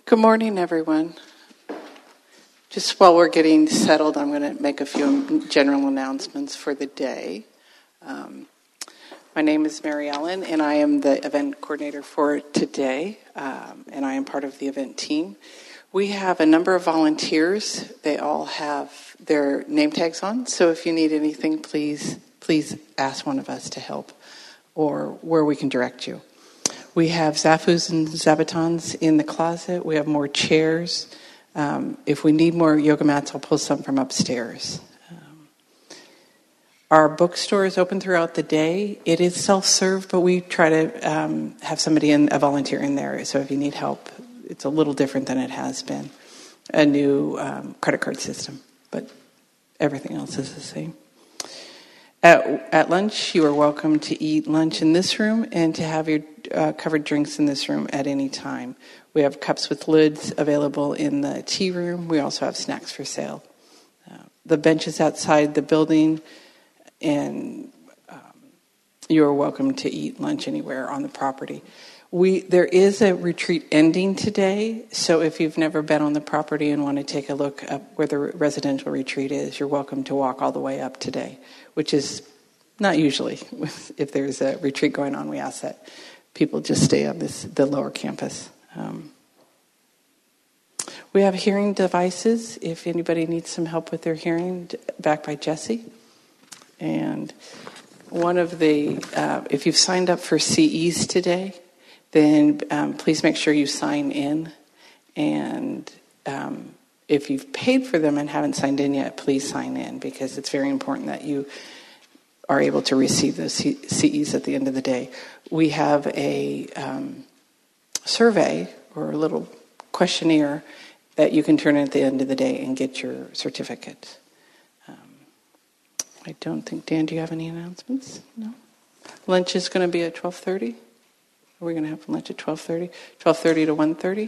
Good morning, everyone. Just while we're getting settled, I'm going to make a few general announcements for the day. My name is Mary Ellen, and I am the event coordinator for today, and I am part of the event team. We have a number of volunteers. They all have their name tags on, so if you need anything, please ask one of us to help or where we can direct you. We have Zafus and Zabatons in the closet. We have more chairs. If we need more yoga mats, I'll pull some from upstairs. Our bookstore is open throughout the day. It is self-serve, but we try to have a volunteer in there. So if you need help, it's a little different than it has been. A new credit card system, but everything else is the same. At lunch, you are welcome to eat lunch in this room and to have your covered drinks in this room at any time. We have cups with lids available in the tea room. We also have snacks for sale. The benches outside the building, and you are welcome to eat lunch anywhere on the property. There is a retreat ending today, so if you've never been on the property and want to take a look up where the residential retreat is, you're welcome to walk all the way up today, which is not usually. If there's a retreat going on, we ask that people just stay on the lower campus. We have hearing devices, if anybody needs some help with their hearing, back by Jesse. And one of if you've signed up for CEs today, then please make sure you sign in. And if you've paid for them and haven't signed in yet, please sign in, because it's very important that you are able to receive those CEs at the end of the day. We have a survey or a little questionnaire that you can turn in at the end of the day and get your certificate. I don't think, Dan, do you have any announcements? No? Lunch is going to be at 12:30? Are we going to have lunch at 12:30? 12:30 to 1:30?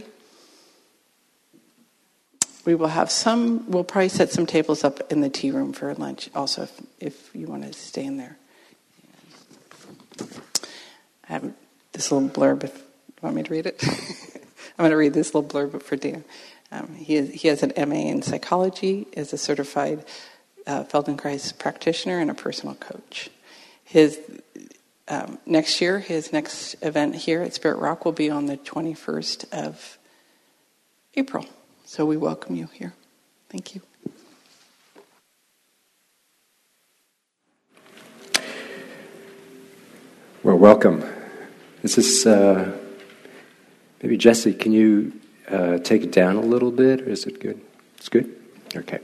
We'll probably set some tables up in the tea room for lunch also, if you want to stay in there. I have this little blurb, if you want me to read it. I'm going to read this little blurb for Dan. He has an MA in psychology, is a certified Feldenkrais practitioner, and a personal coach. Next year, his next event here at Spirit Rock will be on the 21st of April. So we welcome you here. Thank you. Well, welcome. This is, maybe Jesse, can you take it down a little bit, or is it good? It's good? Okay.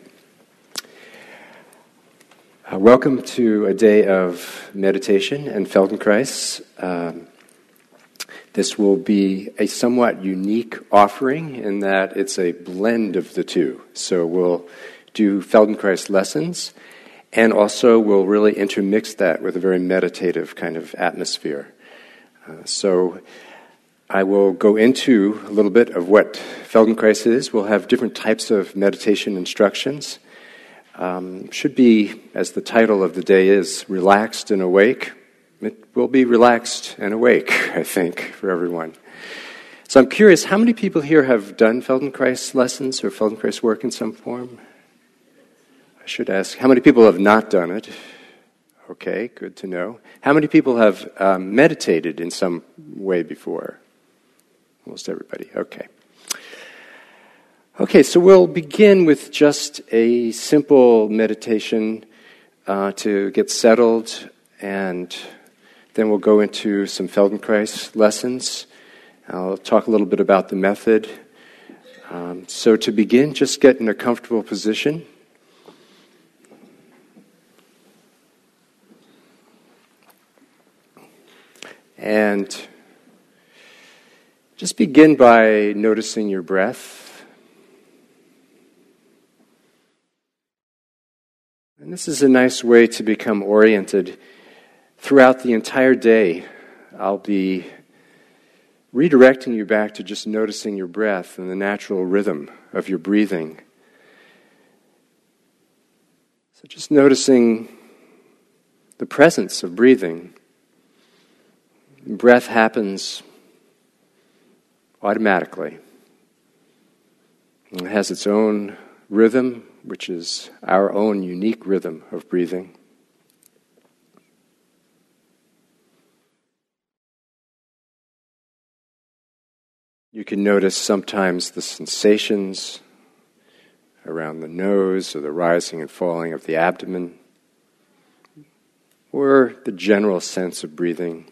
Welcome to a day of meditation and Feldenkrais. This will be a somewhat unique offering in that it's a blend of the two. So we'll do Feldenkrais lessons, and also we'll really intermix that with a very meditative kind of atmosphere. So I will go into a little bit of what Feldenkrais is. We'll have different types of meditation instructions. Should be, as the title of the day is, Relaxed and Awake. It will be relaxed and awake, I think, for everyone. So I'm curious, how many people here have done Feldenkrais lessons or Feldenkrais work in some form? I should ask, how many people have not done it? Okay, good to know. How many people have meditated in some way before? Almost everybody, okay. Okay, so we'll begin with just a simple meditation to get settled, and then we'll go into some Feldenkrais lessons. I'll talk a little bit about the method. So to begin, just get in a comfortable position. And just begin by noticing your breath. And this is a nice way to become oriented. Throughout the entire day, I'll be redirecting you back to just noticing your breath and the natural rhythm of your breathing. So just noticing the presence of breathing. Breath happens automatically. It has its own rhythm, which is our own unique rhythm of breathing. You can notice sometimes the sensations around the nose or the rising and falling of the abdomen, or the general sense of breathing.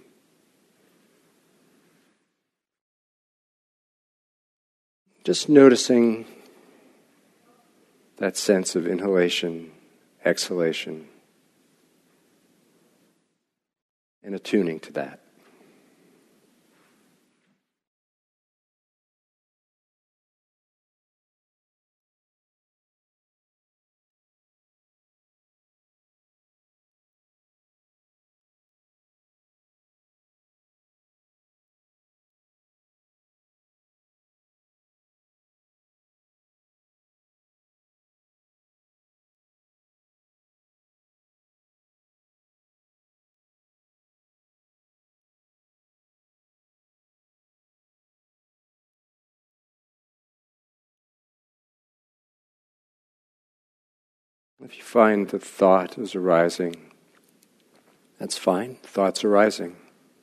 Just noticing that sense of inhalation, exhalation, and attuning to that. If you find that thought is arising, that's fine. Thought's arising.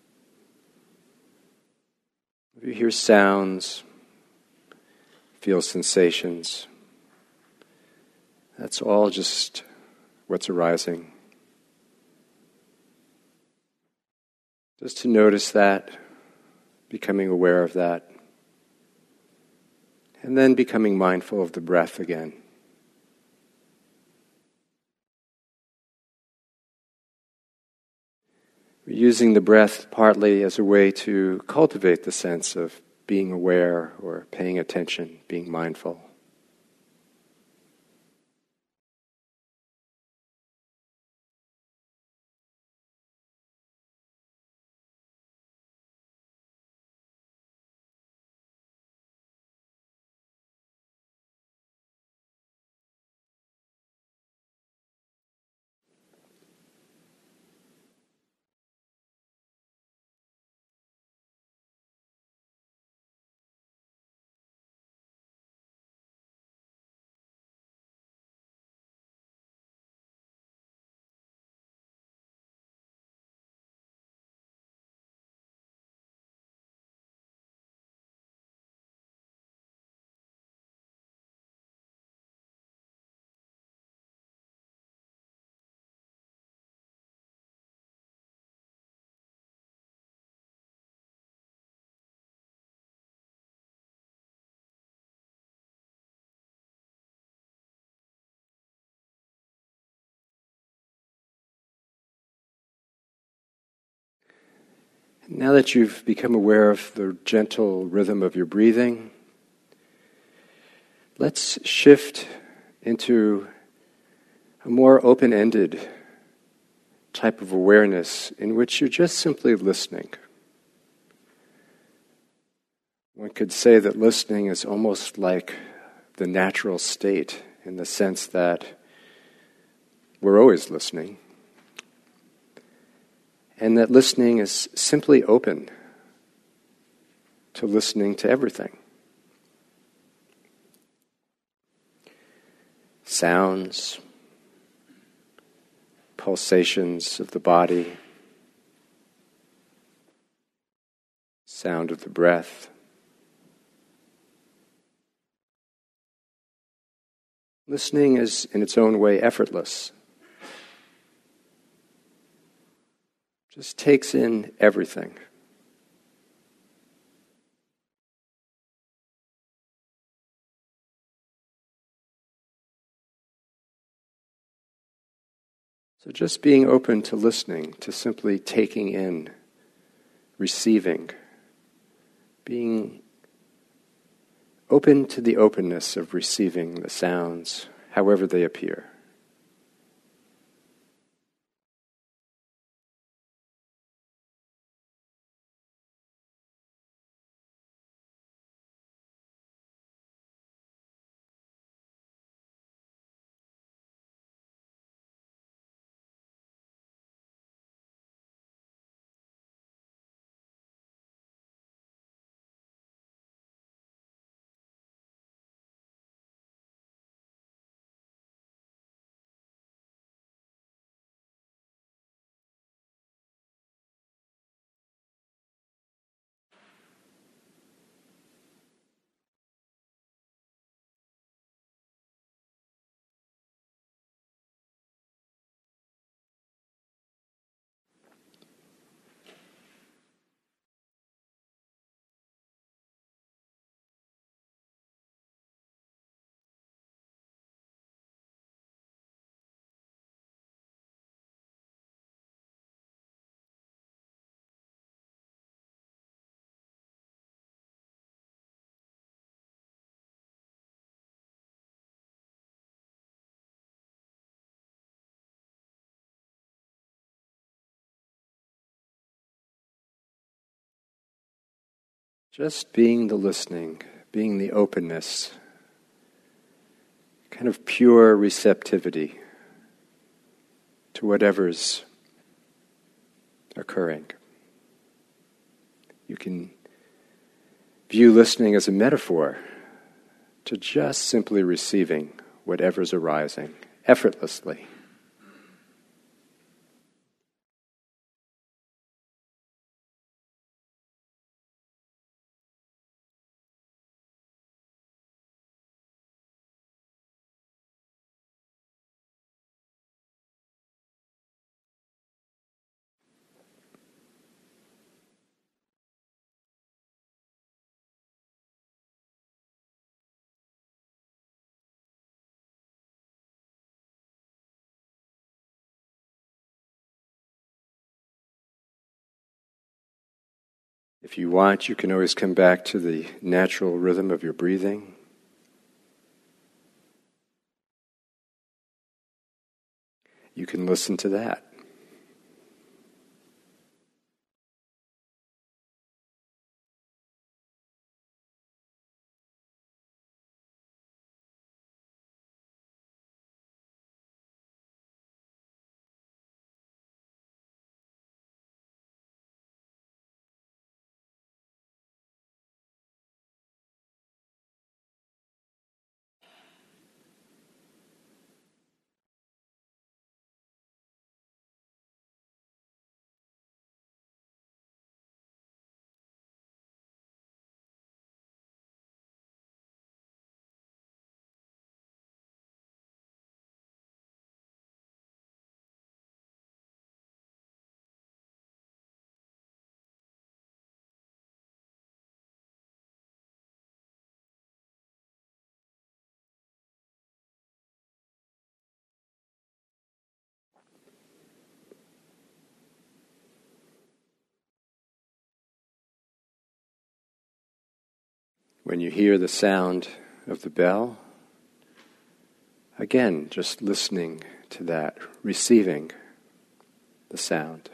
If you hear sounds, feel sensations, that's all just what's arising. Just to notice that, becoming aware of that, and then becoming mindful of the breath again. We're using the breath partly as a way to cultivate the sense of being aware or paying attention, being mindful. Now that you've become aware of the gentle rhythm of your breathing, let's shift into a more open-ended type of awareness in which you're just simply listening. One could say that listening is almost like the natural state in the sense that we're always listening. And that listening is simply open to listening to everything. Sounds, pulsations of the body, sound of the breath. Listening is in its own way effortless. Just takes in everything. So just being open to listening, to simply taking in, receiving, being open to the openness of receiving the sounds, however they appear. Just being the listening, being the openness, kind of pure receptivity to whatever's occurring. You can view listening as a metaphor to just simply receiving whatever's arising effortlessly. If you want, you can always come back to the natural rhythm of your breathing. You can listen to that. When you hear the sound of the bell, again, just listening to that, receiving the sound.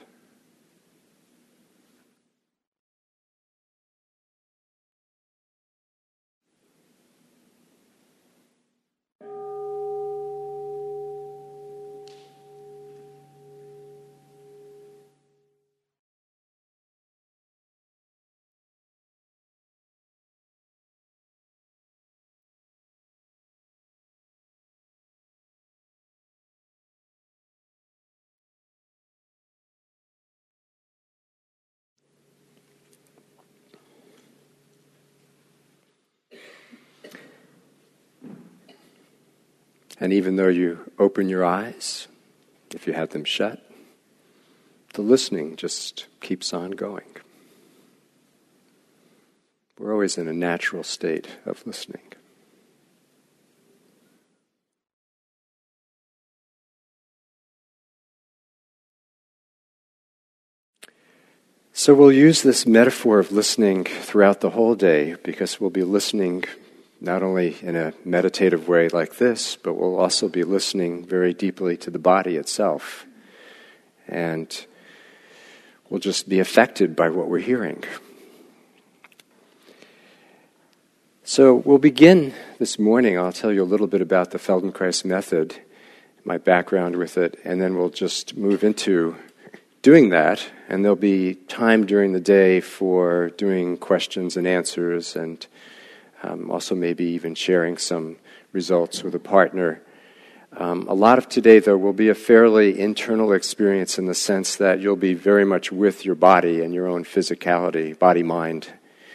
And even though you open your eyes, if you have them shut, the listening just keeps on going. We're always in a natural state of listening. So we'll use this metaphor of listening throughout the whole day, because we'll be listening not only in a meditative way like this, but we'll also be listening very deeply to the body itself. And we'll just be affected by what we're hearing. So we'll begin this morning. I'll tell you a little bit about the Feldenkrais method, my background with it, and then we'll just move into doing that. And there'll be time during the day for doing questions and answers, and also maybe even sharing some results with a partner. A lot of today, though, will be a fairly internal experience in the sense that you'll be very much with your body and your own physicality, body-mind.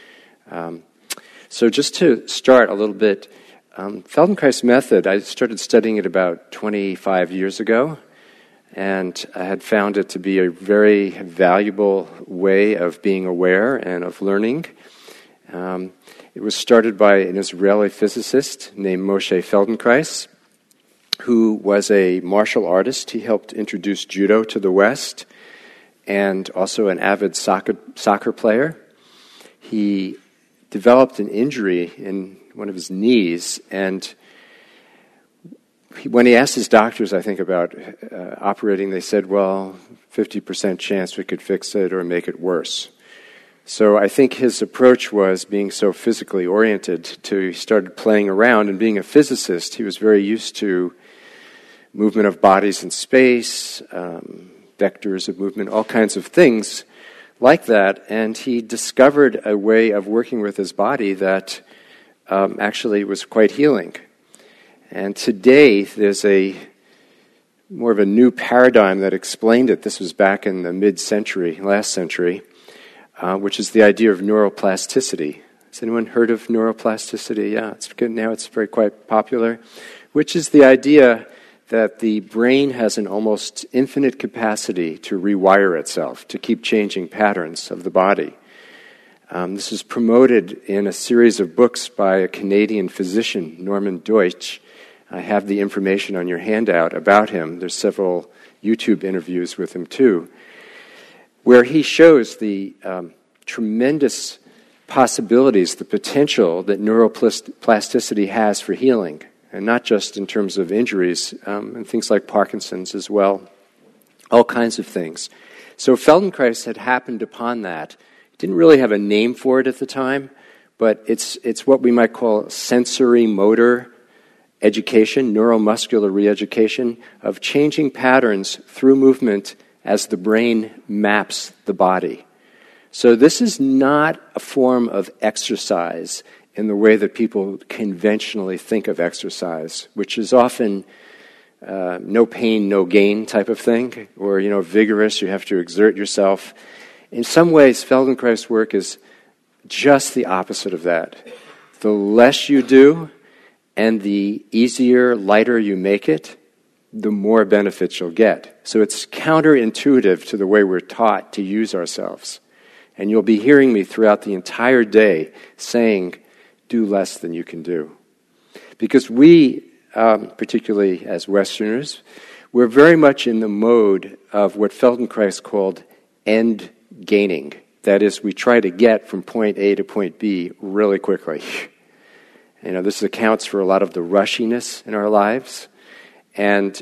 So just to start a little bit, Feldenkrais method, I started studying it about 25 years ago, and I had found it to be a very valuable way of being aware and of learning. It was started by an Israeli physicist named Moshe Feldenkrais, who was a martial artist. He helped introduce judo to the West, and also an avid soccer player. He developed an injury in one of his knees, and when he asked his doctors, I think, about operating, they said, well, 50% chance we could fix it or make it worse. So I think his approach was being so physically oriented he started playing around, and being a physicist, he was very used to movement of bodies in space, vectors of movement, all kinds of things like that, and he discovered a way of working with his body that actually was quite healing. And today there's more of a new paradigm that explained it. This was back in the mid-century, last century, which is the idea of neuroplasticity. Has anyone heard of neuroplasticity? Yeah, it's good now. It's quite popular. Which is the idea that the brain has an almost infinite capacity to rewire itself, to keep changing patterns of the body. This is promoted in a series of books by a Canadian physician, Norman Deutsch. I have the information on your handout about him. There's several YouTube interviews with him too, where he shows the tremendous possibilities, the potential that neuroplasticity has for healing, and not just in terms of injuries, and things like Parkinson's as well, all kinds of things. So Feldenkrais had happened upon that. He didn't really have a name for it at the time, but it's what we might call sensory motor education, neuromuscular re-education, of changing patterns through movement as the brain maps the body. So this is not a form of exercise in the way that people conventionally think of exercise, which is often no pain, no gain type of thing, or, vigorous, you have to exert yourself. In some ways, Feldenkrais work is just the opposite of that. The less you do, and the easier, lighter you make it, the more benefits you'll get. So it's counterintuitive to the way we're taught to use ourselves. And you'll be hearing me throughout the entire day saying, do less than you can do. Because we, particularly as Westerners, we're very much in the mode of what Feldenkrais called end gaining. That is, we try to get from point A to point B really quickly. This accounts for a lot of the rushiness in our lives. And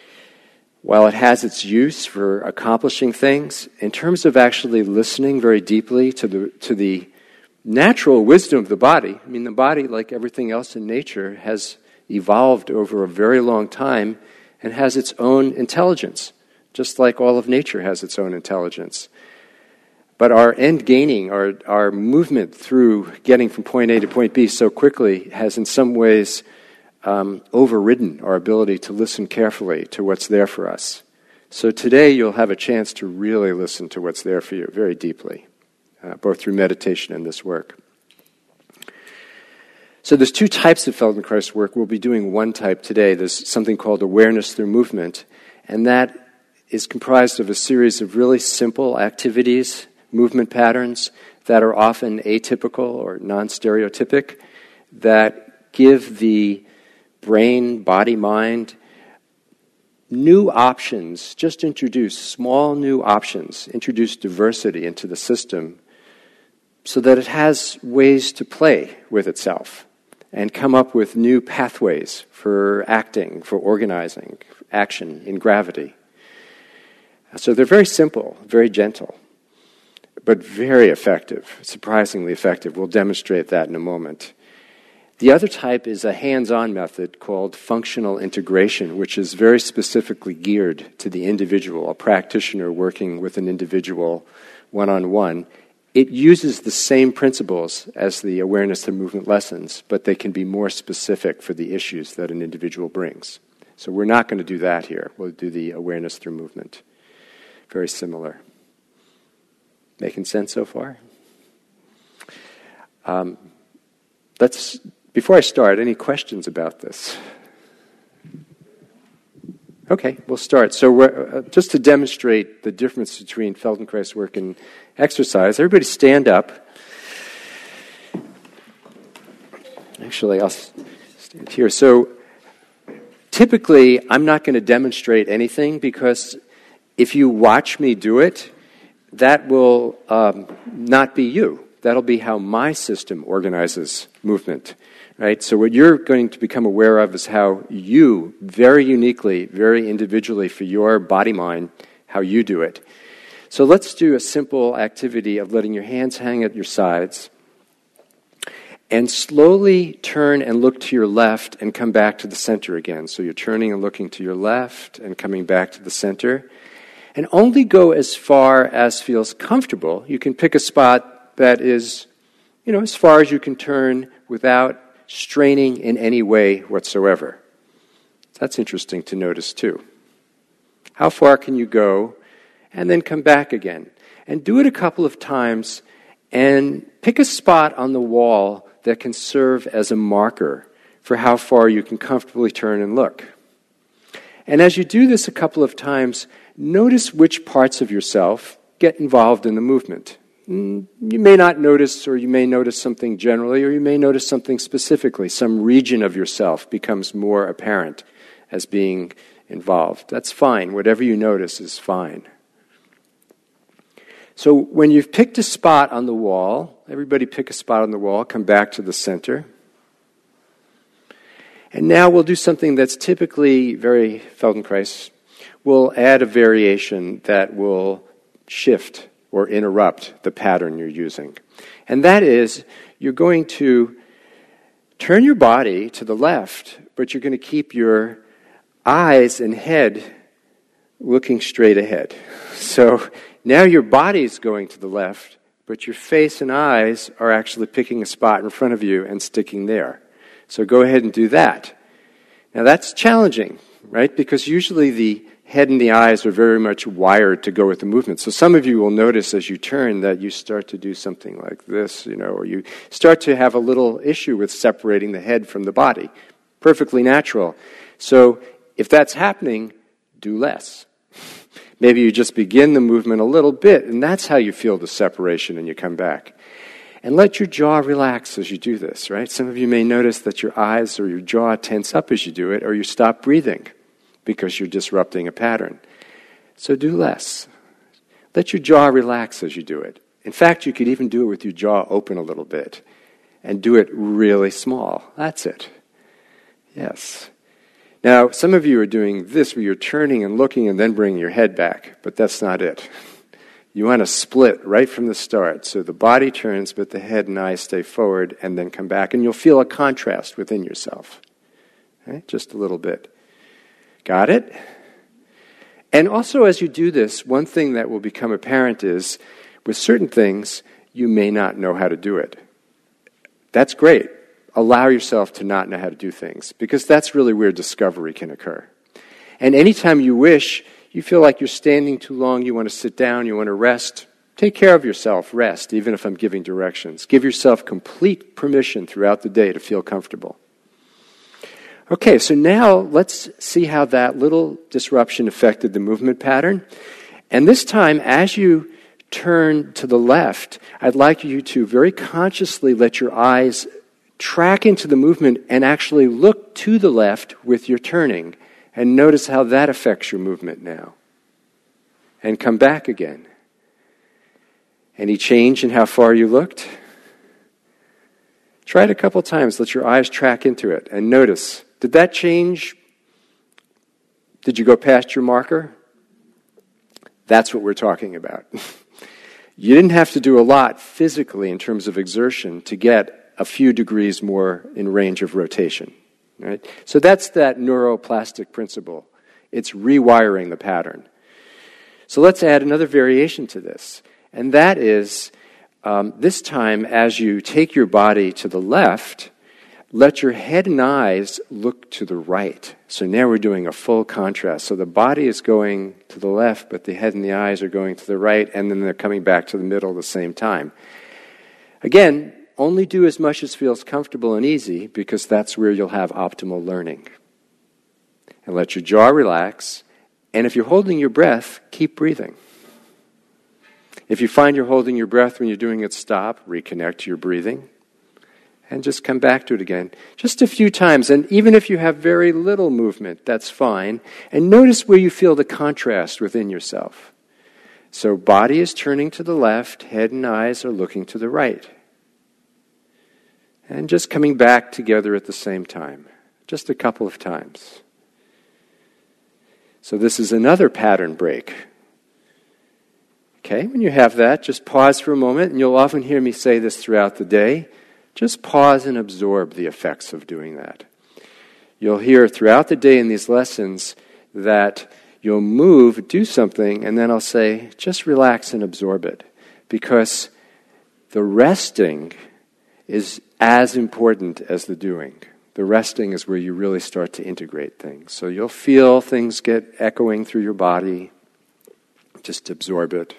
while it has its use for accomplishing things, in terms of actually listening very deeply to the natural wisdom of the body, the body, like everything else in nature, has evolved over a very long time and has its own intelligence, just like all of nature has its own intelligence. But our end gaining, our movement through getting from point A to point B so quickly has in some ways overridden our ability to listen carefully to what's there for us. So today you'll have a chance to really listen to what's there for you very deeply, both through meditation and this work. So there's two types of Feldenkrais work. We'll be doing one type today. There's something called awareness through movement, and that is comprised of a series of really simple activities, movement patterns that are often atypical or non-stereotypic, that give the brain, body, mind new options, just introduce small new options, introduce diversity into the system so that it has ways to play with itself and come up with new pathways for acting, for organizing, action in gravity. So they're very simple, very gentle, but very effective, surprisingly effective. We'll demonstrate that in a moment. The other type is a hands-on method called functional integration, which is very specifically geared to the individual, a practitioner working with an individual one-on-one. It uses the same principles as the awareness through movement lessons, but they can be more specific for the issues that an individual brings. So we're not going to do that here. We'll do the awareness through movement. Very similar. Making sense so far? Before I start, any questions about this? Okay, we'll start. So just to demonstrate the difference between Feldenkrais work and exercise, everybody stand up. Actually, I'll stand here. So typically, I'm not going to demonstrate anything because if you watch me do it, that will not be you. That'll be how my system organizes movement, right? So what you're going to become aware of is how you, very uniquely, very individually for your body-mind, how you do it. So let's do a simple activity of letting your hands hang at your sides and slowly turn and look to your left and come back to the center again. So you're turning and looking to your left and coming back to the center. And only go as far as feels comfortable. You can pick a spot that is, as far as you can turn without straining in any way whatsoever. That's interesting to notice too. How far can you go and then come back again? And do it a couple of times and pick a spot on the wall that can serve as a marker for how far you can comfortably turn and look. And as you do this a couple of times, notice which parts of yourself get involved in the movement. You may not notice, or you may notice something generally, or you may notice something specifically. Some region of yourself becomes more apparent as being involved. That's fine. Whatever you notice is fine. So when you've picked a spot on the wall, everybody pick a spot on the wall, come back to the center. And now we'll do something that's typically very Feldenkrais. We'll add a variation that will shift or interrupt the pattern you're using. And that is, you're going to turn your body to the left, but you're going to keep your eyes and head looking straight ahead. So now your body's going to the left, but your face and eyes are actually picking a spot in front of you and sticking there. So go ahead and do that. Now that's challenging, right? Because usually the head and the eyes are very much wired to go with the movement. So some of you will notice as you turn that you start to do something like this, or you start to have a little issue with separating the head from the body. Perfectly natural. So if that's happening, do less. Maybe you just begin the movement a little bit, and that's how you feel the separation, and you come back. And let your jaw relax as you do this, right? Some of you may notice that your eyes or your jaw tense up as you do it, or you stop breathing because you're disrupting a pattern. So do less. Let your jaw relax as you do it. In fact, you could even do it with your jaw open a little bit, and do it really small. That's it. Yes. Now, some of you are doing this where you're turning and looking and then bringing your head back, but that's not it. You want to split right from the start. So the body turns, but the head and eyes stay forward and then come back. And you'll feel a contrast within yourself. Okay? Just a little bit. Got it? And also as you do this, one thing that will become apparent is, with certain things, you may not know how to do it. That's great. Allow yourself to not know how to do things, because that's really where discovery can occur. And anytime you wish, you feel like you're standing too long, you want to sit down, you want to rest, take care of yourself, rest, even if I'm giving directions. Give yourself complete permission throughout the day to feel comfortable. Okay, so now let's see how that little disruption affected the movement pattern. And this time, as you turn to the left, I'd like you to very consciously let your eyes track into the movement and actually look to the left with your turning. And notice how that affects your movement now. And come back again. Any change in how far you looked? Try it a couple times. Let your eyes track into it. And notice, did that change? Did you go past your marker? That's what we're talking about. You didn't have to do a lot physically in terms of exertion to get a few degrees more in range of rotation. Right? So that's that neuroplastic principle. It's rewiring the pattern. So let's add another variation to this. And that is, this time as you take your body to the left, let your head and eyes look to the right. So now we're doing a full contrast. So the body is going to the left, but the head and the eyes are going to the right, and then they're coming back to the middle at the same time. Again, only do as much as feels comfortable and easy, because that's where you'll have optimal learning. And let your jaw relax. And if you're holding your breath, keep breathing. If you find you're holding your breath when you're doing it, stop, reconnect to your breathing, and just come back to it again. Just a few times. And even if you have very little movement, that's fine. And notice where you feel the contrast within yourself. So body is turning to the left, head and eyes are looking to the right. And just coming back together at the same time. Just a couple of times. So this is another pattern break. Okay, when you have that, just pause for a moment, and you'll often hear me say this throughout the day. Just pause and absorb the effects of doing that. You'll hear throughout the day in these lessons that you'll move, do something, and then I'll say, just relax and absorb it. Because the resting is as important as the doing. The resting is where you really start to integrate things. So you'll feel things get echoing through your body. Just absorb it.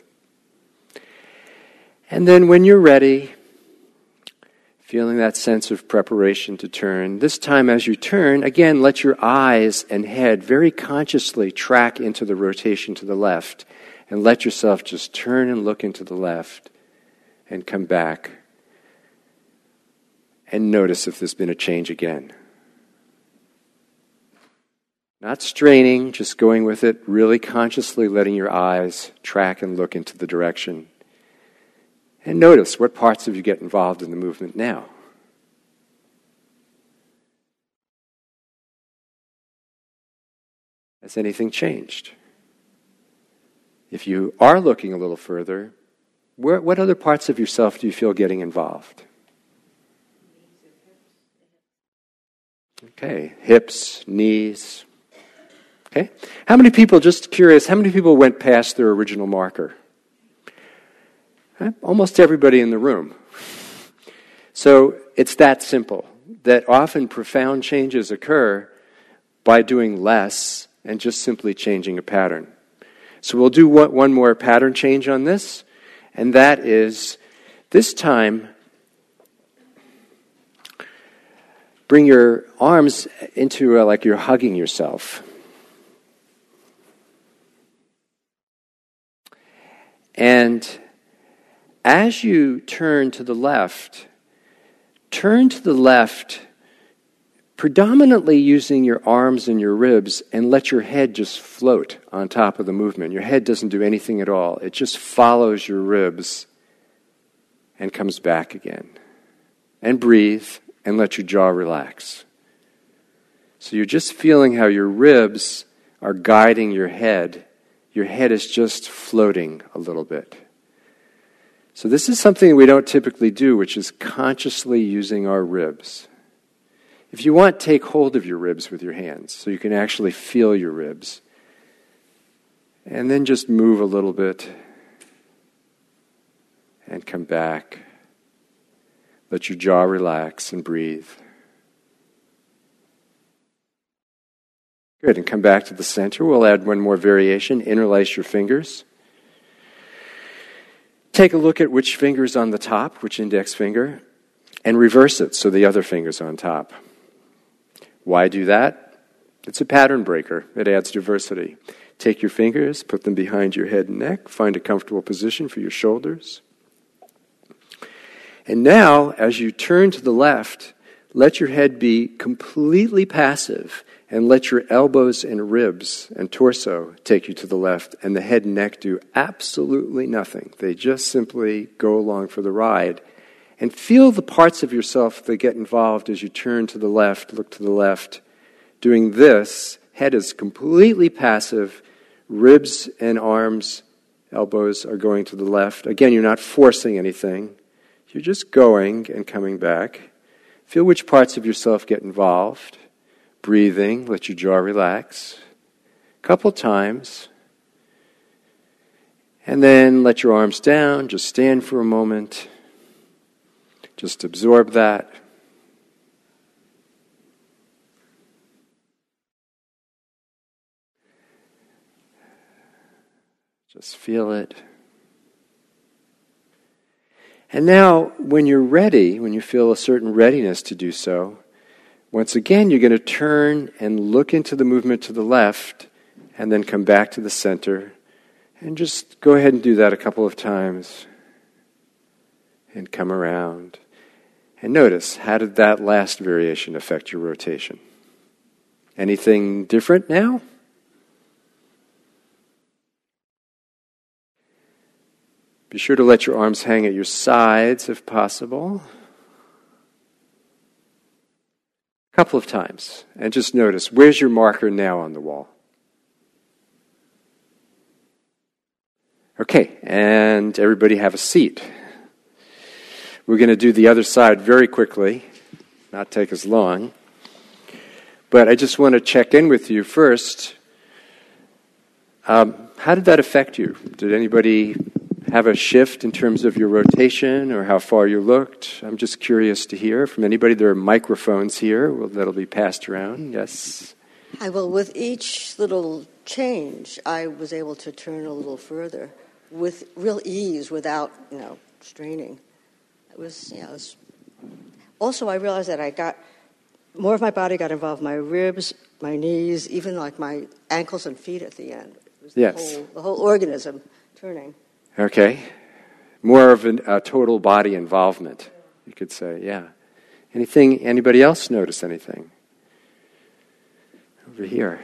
And then when you're ready, feeling that sense of preparation to turn, this time as you turn, again, let your eyes and head very consciously track into the rotation to the left, and let yourself just turn and look into the left and come back and notice if there's been a change again. Not straining, just going with it, really consciously letting your eyes track and look into the direction. And notice what parts of you get involved in the movement now. Has anything changed? If you are looking a little further, what other parts of yourself do you feel getting involved? Okay, hips, knees. Okay, how many people, just curious, how many people went past their original marker? Almost everybody in the room. So it's that simple, that often profound changes occur by doing less and just simply changing a pattern. So we'll do one more pattern change on this, and that is, this time, bring your arms into like you're hugging yourself. And as you turn to the left predominantly using your arms and your ribs, and let your head just float on top of the movement. Your head doesn't do anything at all. It just follows your ribs and comes back again. And breathe and let your jaw relax. So you're just feeling how your ribs are guiding your head. Your head is just floating a little bit. So this is something we don't typically do, which is consciously using our ribs. If you want, take hold of your ribs with your hands so you can actually feel your ribs. And then just move a little bit and come back. Let your jaw relax and breathe. Good, and come back to the center. We'll add one more variation. Interlace your fingers. Take a look at which finger's on the top, which index finger, and reverse it so the other finger's on top. Why do that? It's a pattern breaker. It adds diversity. Take your fingers, put them behind your head and neck, find a comfortable position for your shoulders. And now, as you turn to the left, let your head be completely passive and let your elbows and ribs and torso take you to the left, and the head and neck do absolutely nothing. They just simply go along for the ride. And feel the parts of yourself that get involved as you turn to the left, look to the left. Doing this, head is completely passive, ribs and arms, elbows are going to the left. Again, you're not forcing anything. You're just going and coming back. Feel which parts of yourself get involved. Breathing, let your jaw relax. A couple times. And then let your arms down, just stand for a moment. Just absorb that. Just feel it. And now, when you're ready, when you feel a certain readiness to do so, once again, you're going to turn and look into the movement to the left, and then come back to the center. And just go ahead and do that a couple of times. And come around. And notice, how did that last variation affect your rotation? Anything different now? Be sure to let your arms hang at your sides if possible. A couple of times. And just notice, where's your marker now on the wall? Okay. Okay, and everybody have a seat. We're going to do the other side very quickly, not take as long. But I just want to check in with you first. How did that affect you? Did anybody have a shift in terms of your rotation or how far you looked? I'm just curious to hear from anybody. There are microphones here that'll be passed around. Yes? Hi, well, with each little change, I was able to turn a little further with real ease without, straining. It was also, I realized that I got more of my body got involved, my ribs, my knees, even like my ankles and feet at the end. It was Yes. the whole organism turning. Okay. More of a total body involvement, you could say, yeah. Anybody else notice anything? Over here.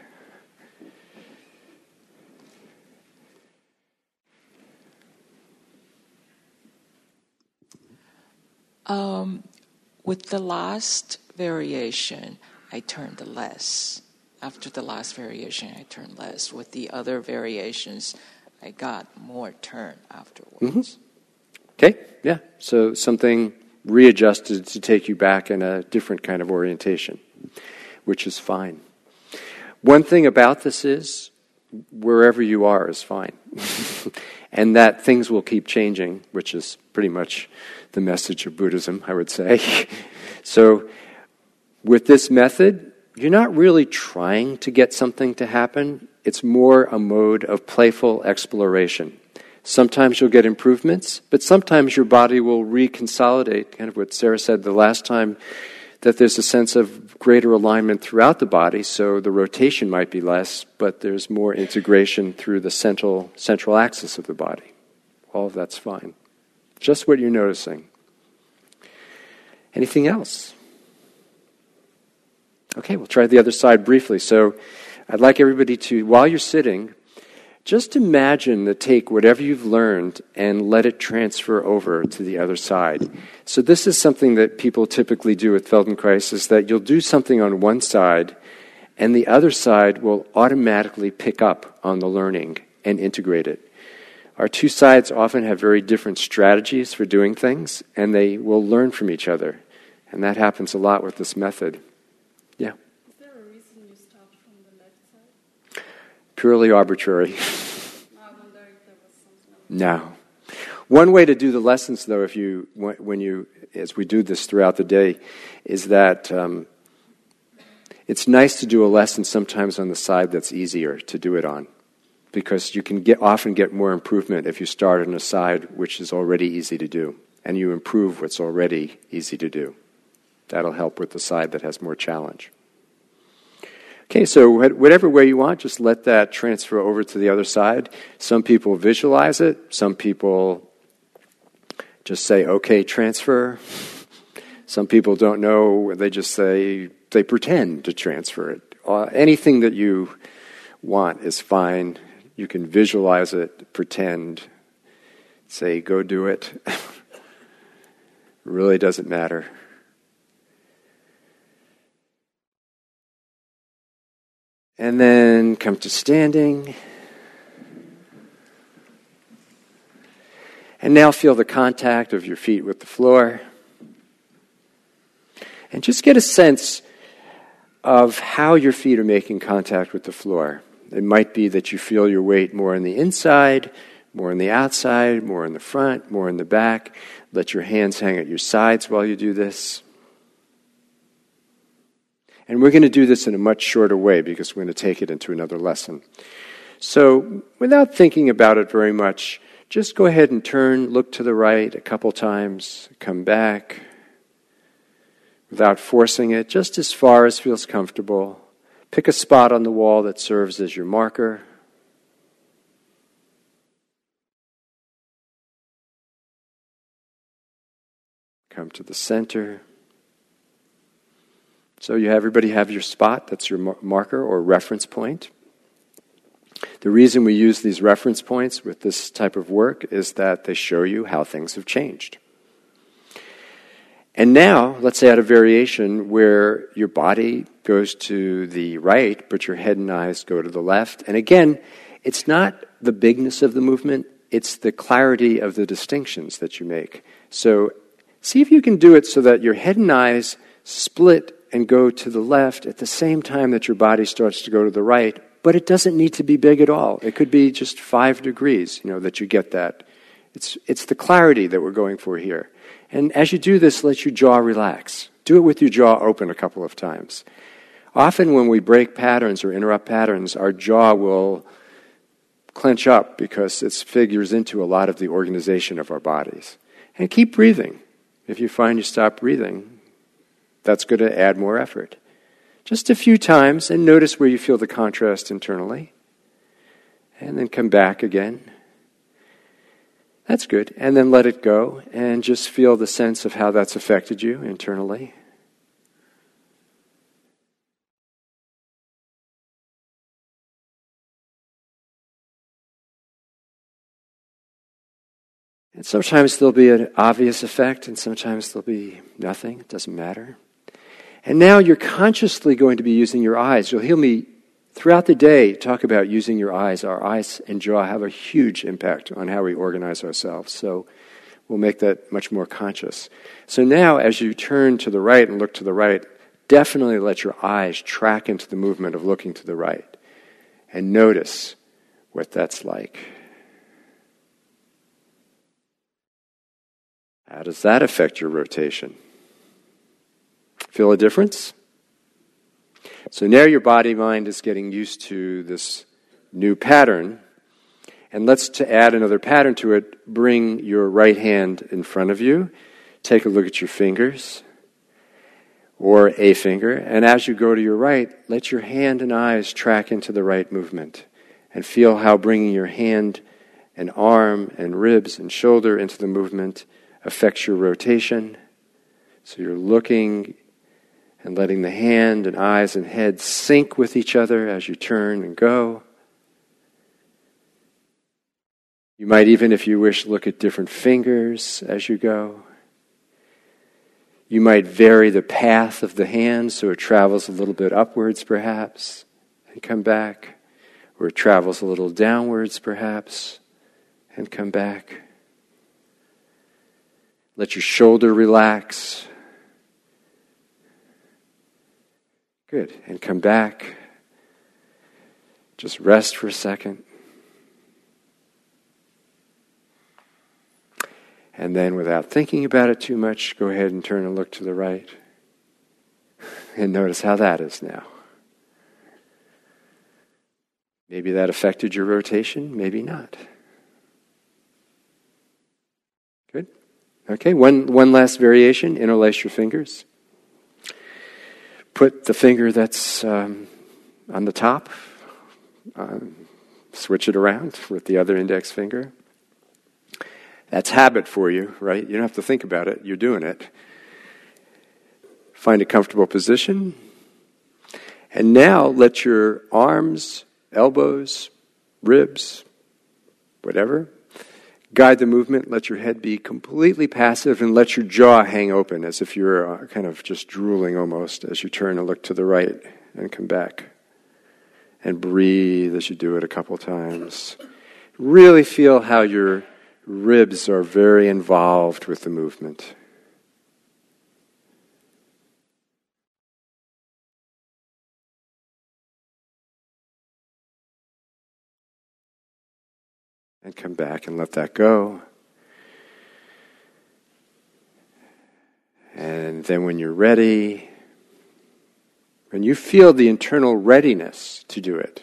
With the last variation, I turned less. After the last variation, I turned less. With the other variations, I got more turn afterwards. Mm-hmm. Okay, yeah. So something readjusted to take you back in a different kind of orientation, which is fine. One thing about this is, wherever you are is fine. And that things will keep changing, which is pretty much the message of Buddhism, I would say. So with this method, you're not really trying to get something to happen. It's more a mode of playful exploration. Sometimes you'll get improvements, but sometimes your body will reconsolidate, kind of what Sarah said the last time, that there's a sense of greater alignment throughout the body, so the rotation might be less, but there's more integration through the central axis of the body. All of that's fine. Just what you're noticing. Anything else? Okay, we'll try the other side briefly. So I'd like everybody to, while you're sitting, just imagine that take whatever you've learned and let it transfer over to the other side. So this is something that people typically do with Feldenkrais, is that you'll do something on one side and the other side will automatically pick up on the learning and integrate it. Our two sides often have very different strategies for doing things, and they will learn from each other. And that happens a lot with this method. Yeah? Is there a reason you start from the left side? Purely arbitrary. I wonder if there was something else. No. One way to do the lessons, though, as we do this throughout the day, is that it's nice to do a lesson sometimes on the side that's easier to do it on, because you can often get more improvement if you start on a side which is already easy to do, and you improve what's already easy to do. That'll help with the side that has more challenge. Okay, so whatever way you want, just let that transfer over to the other side. Some people visualize it. Some people just say, okay, transfer. Some people don't know. They just say, they pretend to transfer it. Anything that you want is fine. You can visualize it, pretend, say, go do it. It really doesn't matter. And then come to standing. And now feel the contact of your feet with the floor. And just get a sense of how your feet are making contact with the floor. It might be that you feel your weight more on the inside, more on the outside, more in the front, more in the back. Let your hands hang at your sides while you do this. And we're going to do this in a much shorter way because we're going to take it into another lesson. So without thinking about it very much, just go ahead and turn, look to the right a couple times, come back without forcing it, just as far as feels comfortable. Pick a spot on the wall that serves as your marker. Come to the center. So everybody have your spot, that's your marker or reference point. The reason we use these reference points with this type of work is that they show you how things have changed. And now, let's add a variation where your body goes to the right, but your head and eyes go to the left. And again, it's not the bigness of the movement, it's the clarity of the distinctions that you make. So see if you can do it so that your head and eyes split and go to the left at the same time that your body starts to go to the right, but it doesn't need to be big at all. It could be just 5 degrees, that you get that. It's the clarity that we're going for here. And as you do this, let your jaw relax. Do it with your jaw open a couple of times. Often when we break patterns or interrupt patterns, our jaw will clench up because it figures into a lot of the organization of our bodies. And keep breathing. If you find you stop breathing, that's going to add more effort. Just a few times, and notice where you feel the contrast internally. And then come back again. That's good. And then let it go, and just feel the sense of how that's affected you internally. And sometimes there'll be an obvious effect, and sometimes there'll be nothing. It doesn't matter. And now you're consciously going to be using your eyes. You'll hear me throughout the day talk about using your eyes. Our eyes and jaw have a huge impact on how we organize ourselves. So we'll make that much more conscious. So now as you turn to the right and look to the right, definitely let your eyes track into the movement of looking to the right. And notice what that's like. How does that affect your rotation? Feel a difference? So now your body-mind is getting used to this new pattern. And let's add another pattern to it. Bring your right hand in front of you. Take a look at your fingers, or a finger. And as you go to your right, let your hand and eyes track into the right movement. And feel how bringing your hand and arm and ribs and shoulder into the movement affects your rotation. So you're looking and letting the hand and eyes and head sync with each other as you turn and go. You might even, if you wish, look at different fingers as you go. You might vary the path of the hand so it travels a little bit upwards perhaps and come back, or it travels a little downwards perhaps and come back. Let your shoulder relax. Good. And come back. Just rest for a second. And then without thinking about it too much, go ahead and turn and look to the right. And notice how that is now. Maybe that affected your rotation, maybe not. Good. Okay, one last variation. Interlace your fingers. Put the finger that's on the top, switch it around with the other index finger. That's habit for you, right? You don't have to think about it. You're doing it. Find a comfortable position. And now let your arms, elbows, ribs, whatever, guide the movement. Let your head be completely passive and let your jaw hang open as if you're kind of just drooling almost as you turn and look to the right and come back. And breathe as you do it a couple times. Really feel how your ribs are very involved with the movement. And come back and let that go. And then when you're ready, when you feel the internal readiness to do it,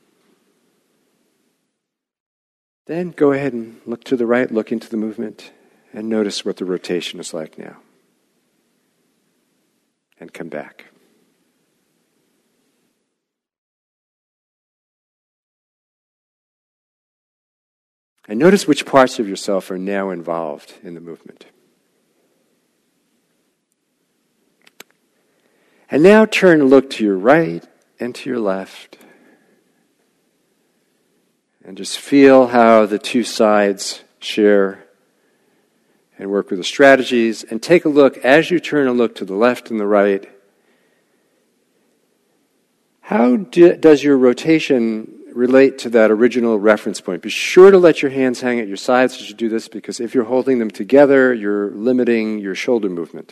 then go ahead and look to the right, look into the movement, and notice what the rotation is like now. And come back. And notice which parts of yourself are now involved in the movement. And now turn and look to your right and to your left. And just feel how the two sides share and work with the strategies. And take a look, as you turn and look to the left and the right, how does your rotation relate to that original reference point. Be sure to let your hands hang at your sides as you do this, because if you're holding them together, you're limiting your shoulder movement.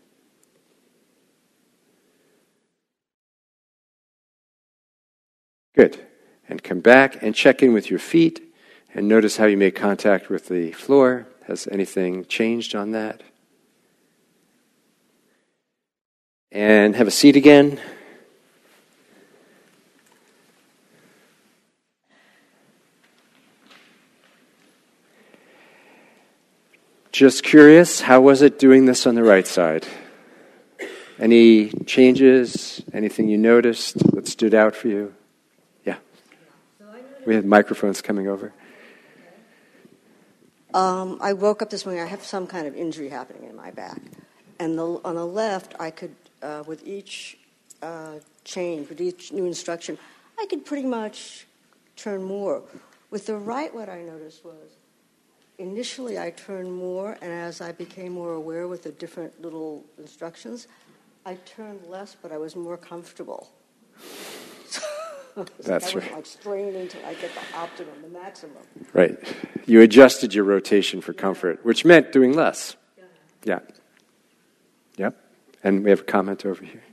Good. And come back and check in with your feet and notice how you make contact with the floor. Has anything changed on that? And have a seat again. Just curious, how was it doing this on the right side? Any changes? Anything you noticed that stood out for you? Yeah. We had microphones coming over. I woke up this morning, I have some kind of injury happening in my back. And on the left, I could, with each change, with each new instruction, I could pretty much turn more. With the right, what I noticed was, initially I turned more, and as I became more aware with the different little instructions, I turned less, but I was more comfortable. That's I right. wasn't like straining until I get the optimum, the maximum. Right. You adjusted your rotation for comfort, which meant doing less. Yeah. Yep. And we have a comment over here.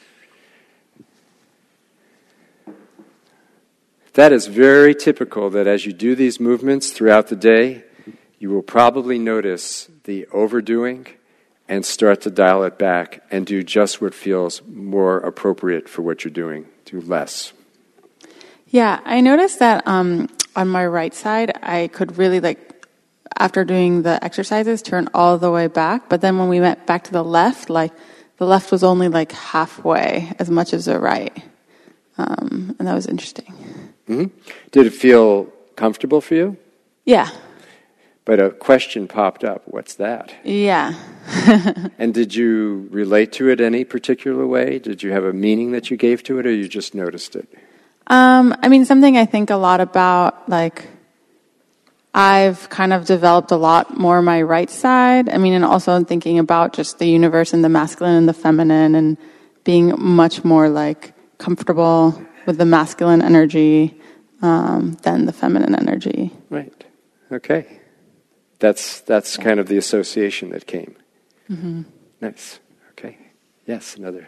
That is very typical that as you do these movements throughout the day, you will probably notice the overdoing and start to dial it back and do just what feels more appropriate for what you're doing. Do less. Yeah, I noticed that on my right side, I could really, after doing the exercises, turn all the way back. But then when we went back to the left was only halfway as much as the right. And that was interesting. Mm-hmm. Did it feel comfortable for you? Yeah. But a question popped up. What's that? Yeah. And did you relate to it any particular way? Did you have a meaning that you gave to it, or you just noticed it? Something I think a lot about, I've kind of developed a lot more my right side. And also I'm thinking about just the universe and the masculine and the feminine and being much more, comfortable with the masculine energy than the feminine energy. Right. Okay. That's kind of the association that came. Mm-hmm. Nice. Okay. Yes, another.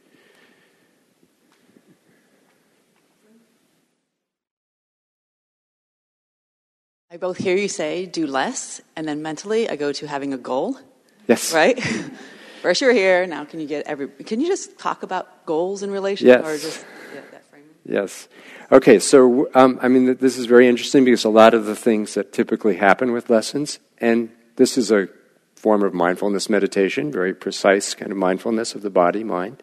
I both hear you say do less, and then mentally I go to having a goal. Yes. Right? First you're here, now can you just talk about goals in relation? Yes. Or just that framing? Yes. Okay, so, this is very interesting because a lot of the things that typically happen with lessons, and this is a form of mindfulness meditation, very precise kind of mindfulness of the body, mind.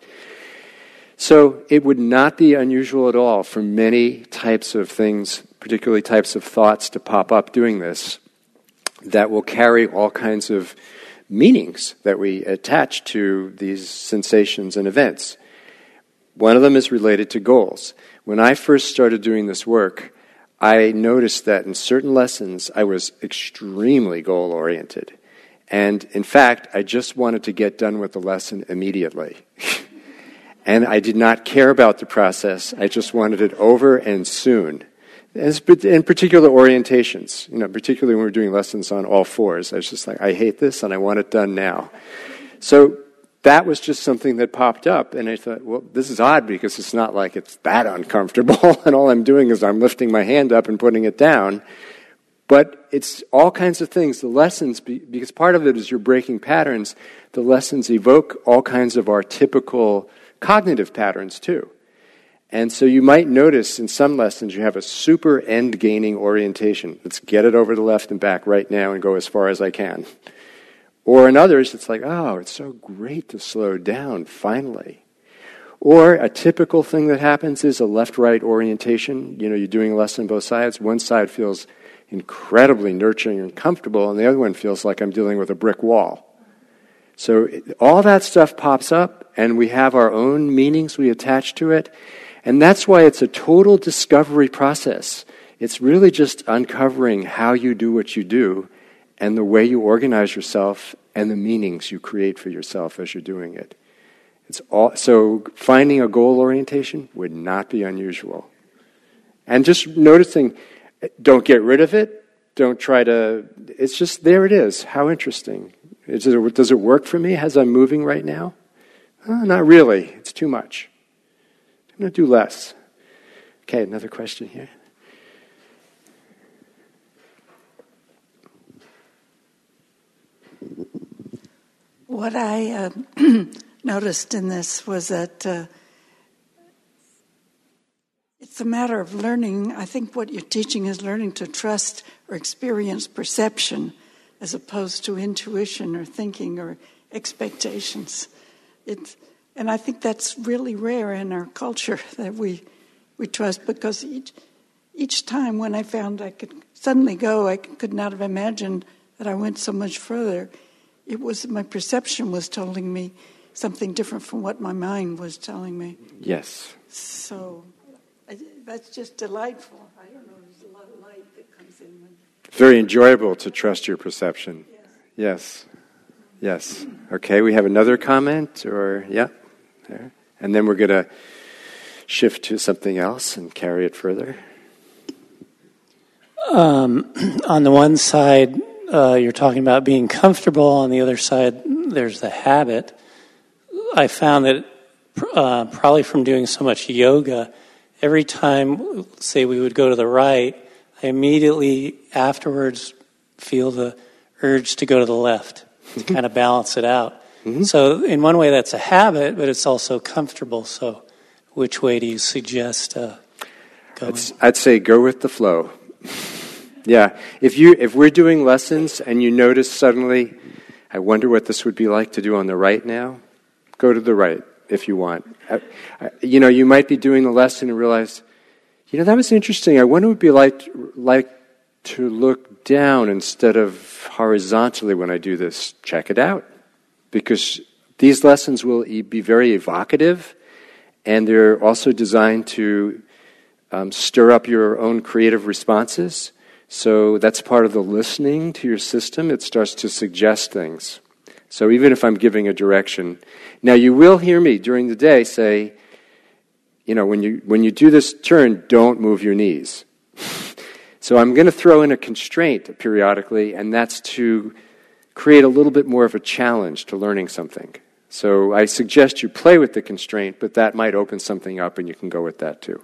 So it would not be unusual at all for many types of things, particularly types of thoughts, to pop up doing this that will carry all kinds of meanings that we attach to these sensations and events. One of them is related to goals. When I first started doing this work, I noticed that in certain lessons I was extremely goal-oriented. And in fact, I just wanted to get done with the lesson immediately. And I did not care about the process. I just wanted it over and soon. In particular orientations, particularly when we're doing lessons on all fours, I was just I hate this and I want it done now. So that was just something that popped up, and I thought, well, this is odd because it's not like it's that uncomfortable, and all I'm doing is I'm lifting my hand up and putting it down. But it's all kinds of things. The lessons, because part of it is you're breaking patterns, the lessons evoke all kinds of our typical cognitive patterns too. And so you might notice in some lessons you have a super end-gaining orientation. Let's get it over the left and back right now and go as far as I can. Or in others, it's it's so great to slow down, finally. Or a typical thing that happens is a left-right orientation. You're doing a lesson on both sides. One side feels incredibly nurturing and comfortable, and the other one feels like I'm dealing with a brick wall. So all that stuff pops up, and we have our own meanings we attach to it. And that's why it's a total discovery process. It's really just uncovering how you do what you do and the way you organize yourself and the meanings you create for yourself as you're doing it. So finding a goal orientation would not be unusual. And just noticing, don't get rid of it, don't try to, it's just, there it is. How interesting. Does it work for me as I'm moving right now? Not really. It's too much. I'm going to do less. Okay, another question here. What I noticed in this was that it's a matter of learning. I think what you're teaching is learning to trust or experience perception as opposed to intuition or thinking or expectations. And I think that's really rare in our culture that we trust, because each time when I found I could suddenly go, I could not have imagined that I went so much further. It was my perception was telling me something different from what my mind was telling me. Yes. So that's just delightful. I don't know, there's a lot of light that comes in. Very enjoyable to trust your perception. Yes. Yes. Okay, we have another comment, or, yeah. There. And then we're going to shift to something else and carry it further. On the one side, you're talking about being comfortable. On the other side, there's the habit. I found that probably from doing so much yoga, every time, say we would go to the right, I immediately afterwards feel the urge to go to the left to kind of balance it out. Mm-hmm. So in one way that's a habit, but it's also comfortable. So which way do you suggest going? I'd say go with the flow. Yeah, if we're doing lessons and you notice suddenly, I wonder what this would be like to do on the right now, go to the right if you want. You might be doing the lesson and realize, that was interesting. I wonder what it would be like to look down instead of horizontally when I do this. Check it out. Because these lessons will be very evocative, and they're also designed to stir up your own creative responses. So that's part of the listening to your system. It starts to suggest things. So even if I'm giving a direction, now you will hear me during the day say, when you do this turn, don't move your knees. So I'm going to throw in a constraint periodically, and that's to create a little bit more of a challenge to learning something. So I suggest you play with the constraint, but that might open something up, and you can go with that too.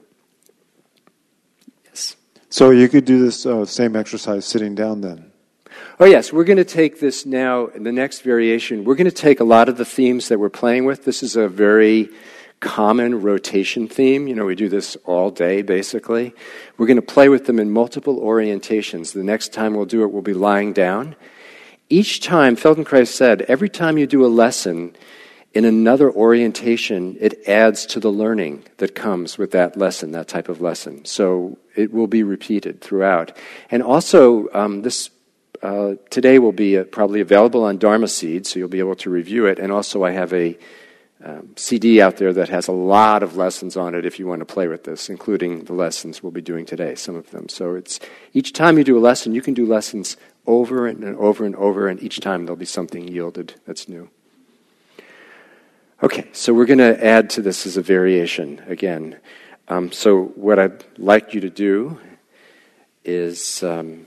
Yes. So you could do this same exercise sitting down then? Oh yes, we're going to take this now, in the next variation, we're going to take a lot of the themes that we're playing with. This is a very common rotation theme. We do this all day, basically. We're going to play with them in multiple orientations. The next time we'll do it, we'll be lying down. Each time, Feldenkrais said, every time you do a lesson in another orientation, it adds to the learning that comes with that lesson, that type of lesson. So it will be repeated throughout. And also, this today will be probably available on Dharma Seed, so you'll be able to review it. And also I have a CD out there that has a lot of lessons on it if you want to play with this, including the lessons we'll be doing today, some of them. So it's each time you do a lesson, you can do lessons over and over and over, and each time there'll be something yielded that's new. Okay, so we're going to add to this as a variation again. So what I'd like you to do is, I'm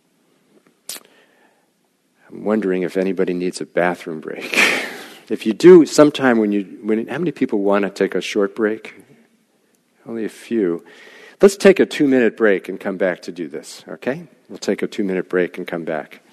wondering if anybody needs a bathroom break. If you do, sometime how many people want to take a short break? Only a few. Let's take a 2-minute break and come back to do this, okay? We'll take a 2-minute break and come back.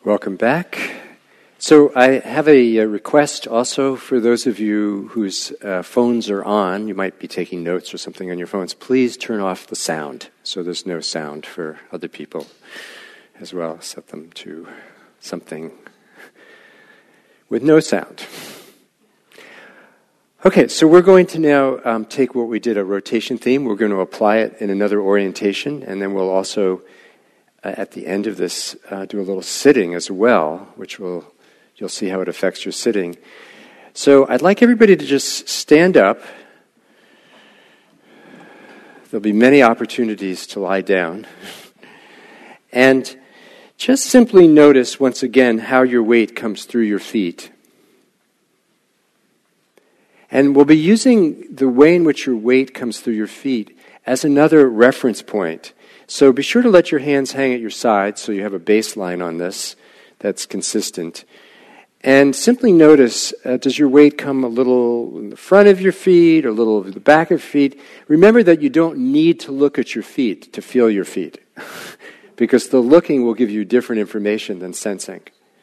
Welcome back. So I have a request also for those of you whose phones are on. You might be taking notes or something on your phones. Please turn off the sound so there's no sound for other people as well. Set them to something with no sound. Okay, so we're going to now take what we did, a rotation theme. We're going to apply it in another orientation, and then we'll also, at the end of this, do a little sitting as well, which you'll see how it affects your sitting. So I'd like everybody to just stand up. There'll be many opportunities to lie down. And just simply notice, once again, how your weight comes through your feet. And we'll be using the way in which your weight comes through your feet as another reference point. So be sure to let your hands hang at your sides so you have a baseline on this that's consistent. And simply notice, does your weight come a little in the front of your feet or a little over the back of your feet? Remember that you don't need to look at your feet to feel your feet, because the looking will give you different information than sensing.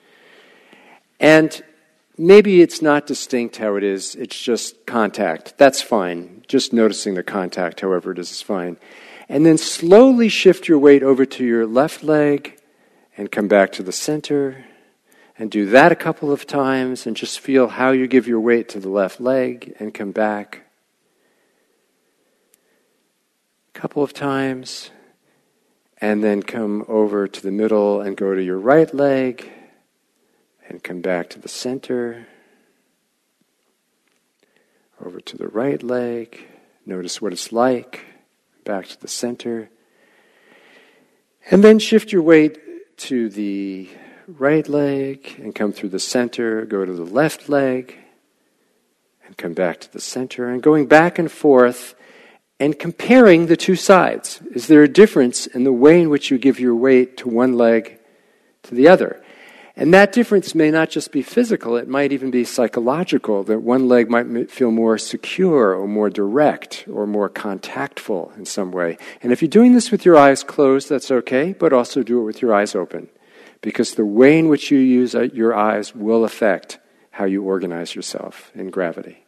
And maybe it's not distinct how it is, it's just contact. That's fine. Just noticing the contact, however it is fine. And then slowly shift your weight over to your left leg and come back to the center. And do that a couple of times and just feel how you give your weight to the left leg and come back. A couple of times. And then come over to the middle and go to your right leg and come back to the center. Over to the right leg. Notice what it's like. Back to the center. And then shift your weight to the right leg and come through the center, go to the left leg and come back to the center, and going back and forth and comparing the two sides. Is there a difference in the way in which you give your weight to one leg to the other? And that difference may not just be physical, it might even be psychological, that one leg might feel more secure or more direct or more contactful in some way. And if you're doing this with your eyes closed, that's okay, but also do it with your eyes open. Because the way in which you use your eyes will affect how you organize yourself in gravity.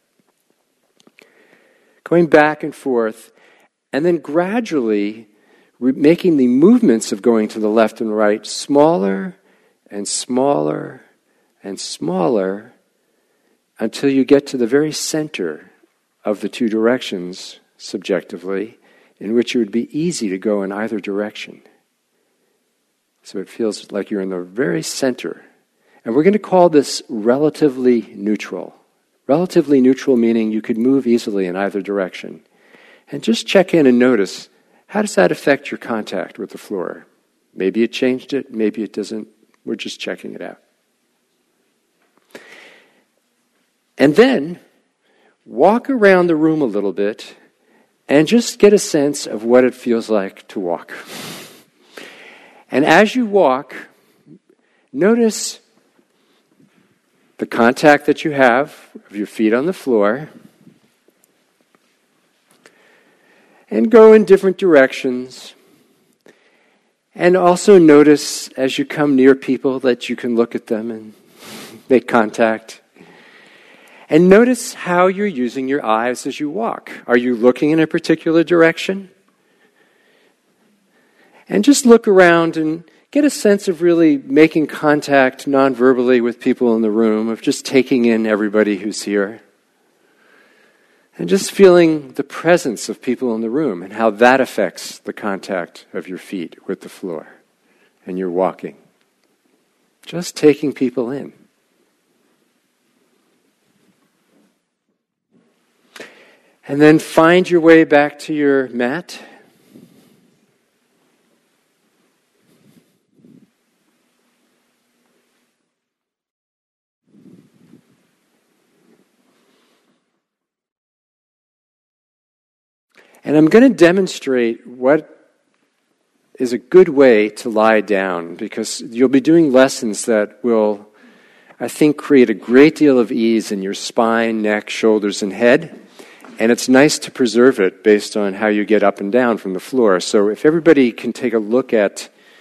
Going back and forth, and then gradually making the movements of going to the left and right smaller and smaller and smaller until you get to the very center of the two directions, subjectively, in which it would be easy to go in either direction. So it feels like you're in the very center. And we're going to call this relatively neutral. Relatively neutral meaning you could move easily in either direction. And just check in and notice, how does that affect your contact with the floor? Maybe it changed it, maybe it doesn't. We're just checking it out. And then walk around the room a little bit and just get a sense of what it feels like to walk. And as you walk, notice the contact that you have of your feet on the floor, and go in different directions. And also notice as you come near people that you can look at them and make contact. And notice how you're using your eyes as you walk. Are you looking in a particular direction? And just look around and get a sense of really making contact non-verbally with people in the room, of just taking in everybody who's here. And just feeling the presence of people in the room and how that affects the contact of your feet with the floor and your walking. Just taking people in. And then find your way back to your mat. And I'm going to demonstrate what is a good way to lie down, because you'll be doing lessons that will, I think, create a great deal of ease in your spine, neck, shoulders, and head. And it's nice to preserve it based on how you get up and down from the floor. So if everybody can take a look at, if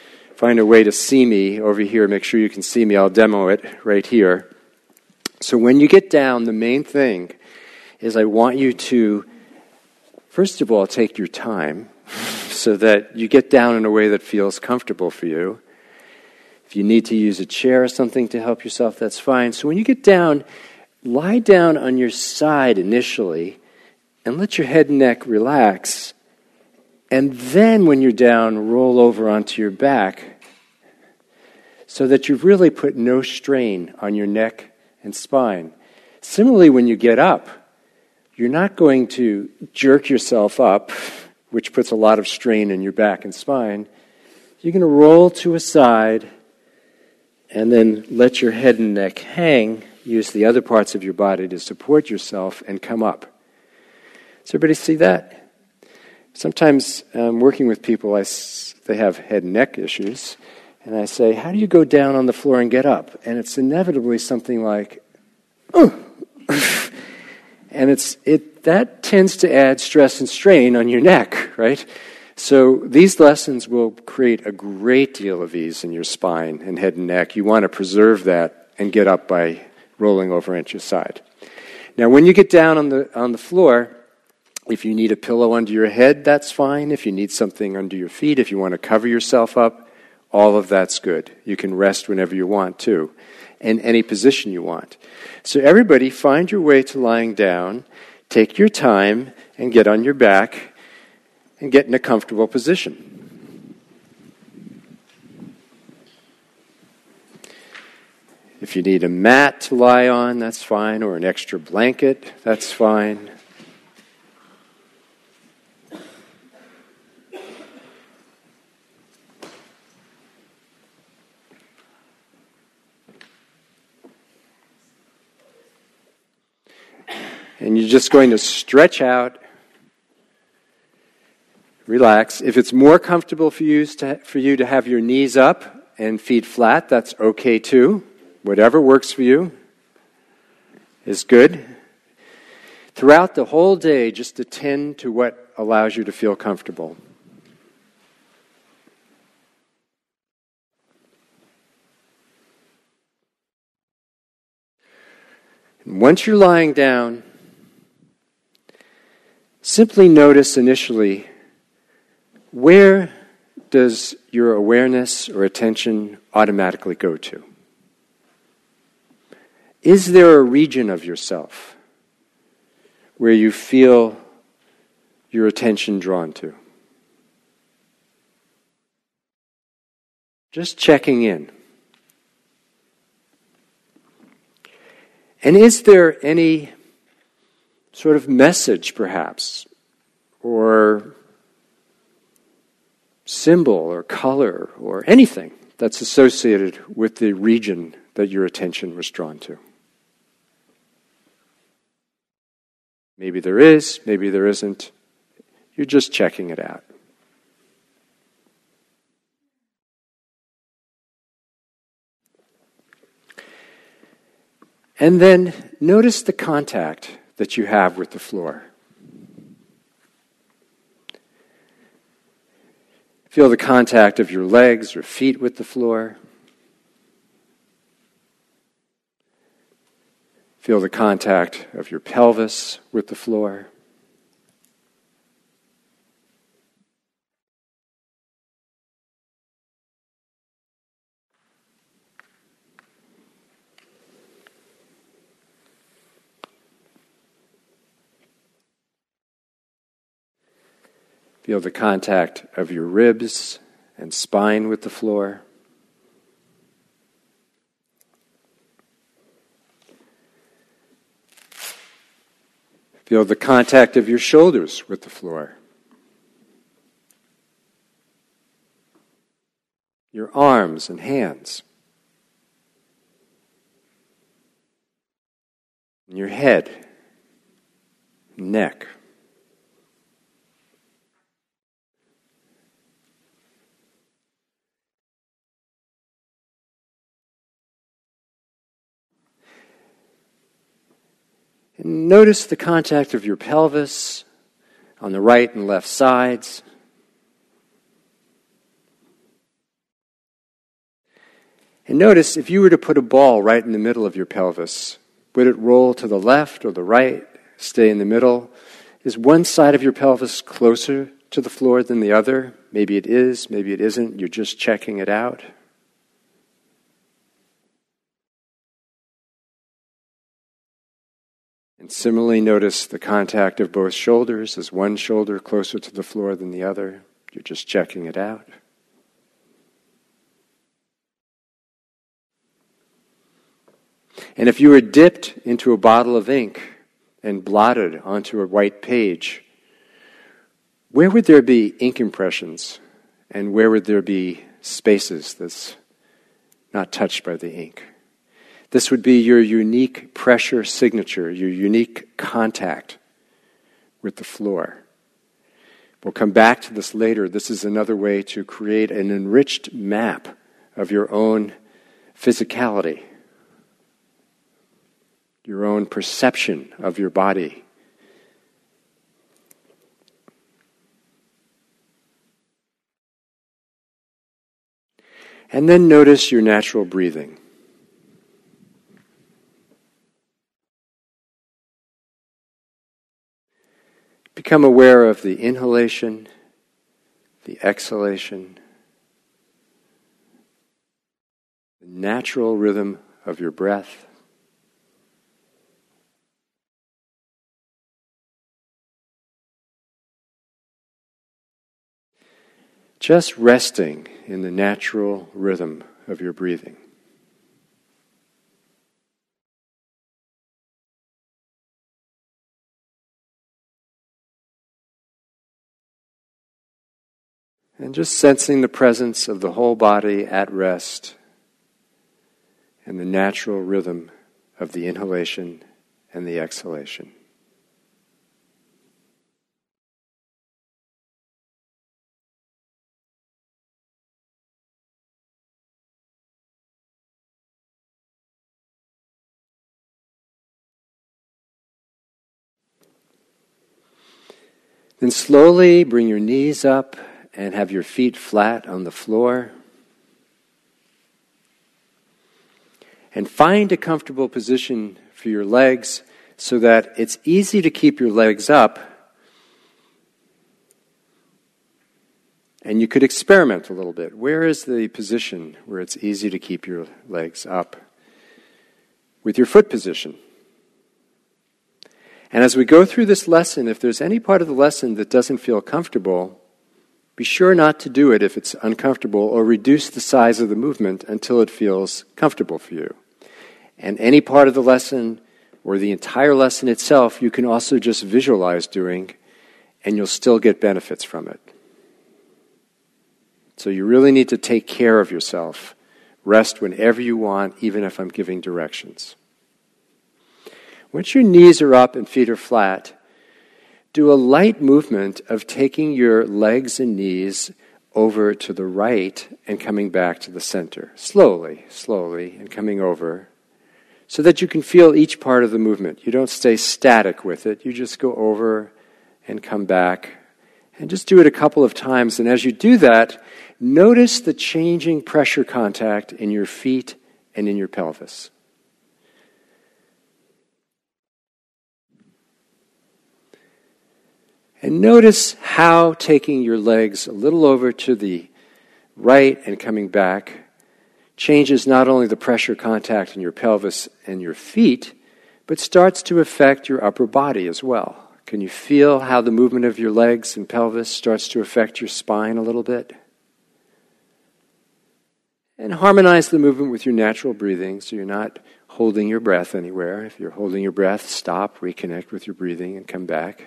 find a way to see me over here. Make sure you can see me. I'll demo it right here. So when you get down, the main thing is I want you to, first of all, take your time so that you get down in a way that feels comfortable for you. If you need to use a chair or something to help yourself, that's fine. So when you get down, lie down on your side initially and let your head and neck relax. And then when you're down, roll over onto your back so that you've really put no strain on your neck and spine. Similarly, when you get up, you're not going to jerk yourself up, which puts a lot of strain in your back and spine. You're going to roll to a side and then let your head and neck hang. Use the other parts of your body to support yourself and come up. Does everybody see that? Sometimes working with people, they have head and neck issues, and I say, how do you go down on the floor and get up? And it's inevitably something like, oh. And that tends to add stress and strain on your neck, right? So these lessons will create a great deal of ease in your spine and head and neck. You want to preserve that and get up by rolling over into your side. Now, when you get down on the floor, if you need a pillow under your head, that's fine. If you need something under your feet, if you want to cover yourself up, all of that's good. You can rest whenever you want to, in any position you want. So everybody, find your way to lying down, take your time, and get on your back, and get in a comfortable position. If you need a mat to lie on, that's fine, or an extra blanket, that's fine. And you're just going to stretch out, relax. If it's more comfortable for you to have your knees up and feet flat, that's okay too. Whatever works for you is good. Throughout the whole day, just attend to what allows you to feel comfortable. And once you're lying down, simply notice initially, where does your awareness or attention automatically go to? Is there a region of yourself where you feel your attention drawn to? Just checking in. And is there any sort of message, perhaps, or symbol or color or anything that's associated with the region that your attention was drawn to? Maybe there is, maybe there isn't. You're just checking it out. And then notice the contact that you have with the floor. Feel the contact of your legs or feet with the floor. Feel the contact of your pelvis with the floor. Feel the contact of your ribs and spine with the floor. Feel the contact of your shoulders with the floor. Your arms and hands. And your head, neck. And notice the contact of your pelvis on the right and left sides. And notice, if you were to put a ball right in the middle of your pelvis, would it roll to the left or the right, stay in the middle? Is one side of your pelvis closer to the floor than the other? Maybe it is, maybe it isn't. You're just checking it out. And similarly, notice the contact of both shoulders. Is one shoulder closer to the floor than the other? You're just checking it out. And if you were dipped into a bottle of ink and blotted onto a white page, where would there be ink impressions? And where would there be spaces that's not touched by the ink? This would be your unique pressure signature, your unique contact with the floor. We'll come back to this later. This is another way to create an enriched map of your own physicality, your own perception of your body. And then notice your natural breathing. Become aware of the inhalation, the exhalation, the natural rhythm of your breath. Just resting in the natural rhythm of your breathing. And just sensing the presence of the whole body at rest and the natural rhythm of the inhalation and the exhalation. Then slowly bring your knees up and have your feet flat on the floor. And find a comfortable position for your legs so that it's easy to keep your legs up. And you could experiment a little bit. Where is the position where it's easy to keep your legs up? With your foot position. And as we go through this lesson, if there's any part of the lesson that doesn't feel comfortable, be sure not to do it if it's uncomfortable, or reduce the size of the movement until it feels comfortable for you. And any part of the lesson, or the entire lesson itself, you can also just visualize doing, and you'll still get benefits from it. So you really need to take care of yourself. Rest whenever you want, even if I'm giving directions. Once your knees are up and feet are flat, do a light movement of taking your legs and knees over to the right and coming back to the center. Slowly, slowly, and coming over, so that you can feel each part of the movement. You don't stay static with it. You just go over and come back. And just do it a couple of times. And as you do that, notice the changing pressure contact in your feet and in your pelvis. And notice how taking your legs a little over to the right and coming back changes not only the pressure contact in your pelvis and your feet, but starts to affect your upper body as well. Can you feel how the movement of your legs and pelvis starts to affect your spine a little bit? And harmonize the movement with your natural breathing so you're not holding your breath anywhere. If you're holding your breath, stop, reconnect with your breathing, and come back.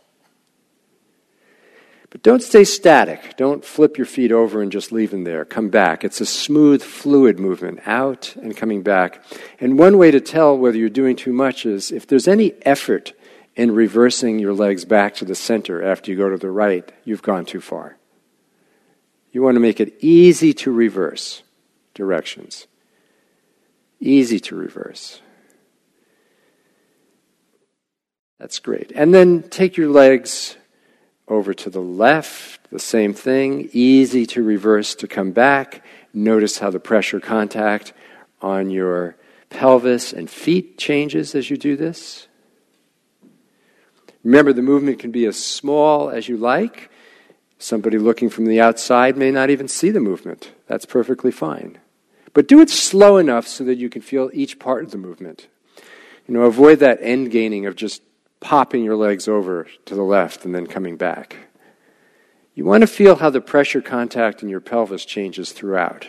But don't stay static. Don't flip your feet over and just leave them there. Come back. It's a smooth, fluid movement, out and coming back. And one way to tell whether you're doing too much is if there's any effort in reversing your legs back to the center after you go to the right, you've gone too far. You want to make it easy to reverse directions. Easy to reverse. That's great. And then take your legs over to the left, the same thing, easy to reverse to come back. Notice how the pressure contact on your pelvis and feet changes as you do this. Remember, the movement can be as small as you like. Somebody looking from the outside may not even see the movement. That's perfectly fine. But do it slow enough so that you can feel each part of the movement. Avoid that end gaining of just popping your legs over to the left and then coming back. You want to feel how the pressure contact in your pelvis changes throughout.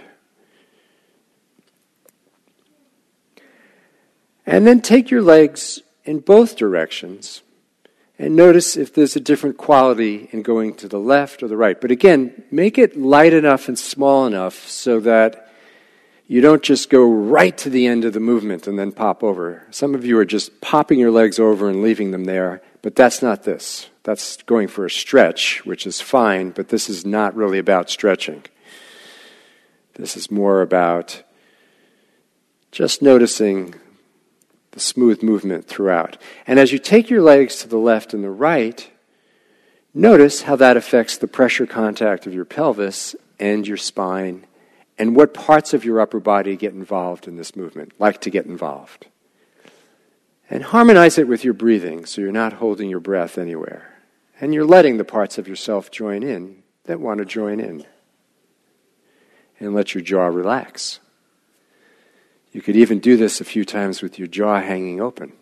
And then take your legs in both directions and notice if there's a different quality in going to the left or the right. But again, make it light enough and small enough so that you don't just go right to the end of the movement and then pop over. Some of you are just popping your legs over and leaving them there, but that's not this. That's going for a stretch, which is fine, but this is not really about stretching. This is more about just noticing the smooth movement throughout. And as you take your legs to the left and the right, notice how that affects the pressure contact of your pelvis and your spine, and what parts of your upper body get involved in this movement, like to get involved. And harmonize it with your breathing so you're not holding your breath anywhere. And you're letting the parts of yourself join in that want to join in. And let your jaw relax. You could even do this a few times with your jaw hanging open.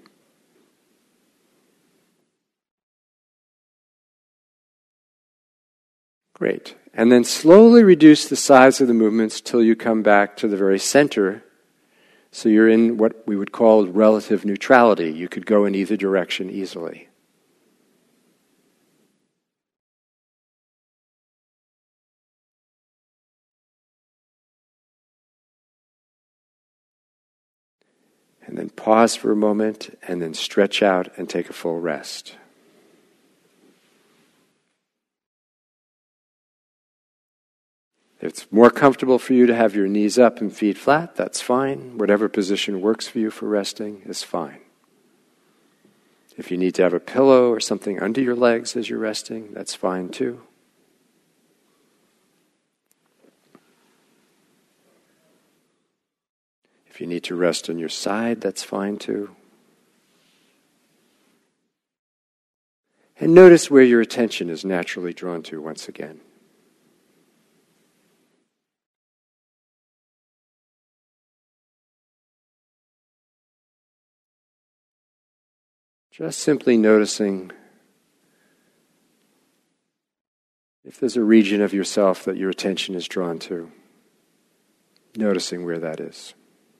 Great. And then slowly reduce the size of the movements till you come back to the very center. So you're in what we would call relative neutrality. You could go in either direction easily. And then pause for a moment, and then stretch out and take a full rest. If it's more comfortable for you to have your knees up and feet flat, that's fine. Whatever position works for you for resting is fine. If you need to have a pillow or something under your legs as you're resting, that's fine too. If you need to rest on your side, that's fine too. And notice where your attention is naturally drawn to once again. Just simply noticing if there's a region of yourself that your attention is drawn to. Noticing where that is.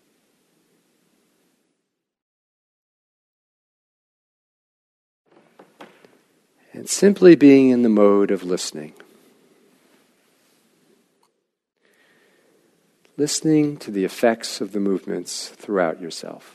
And simply being in the mode of listening. Listening to the effects of the movements throughout yourself.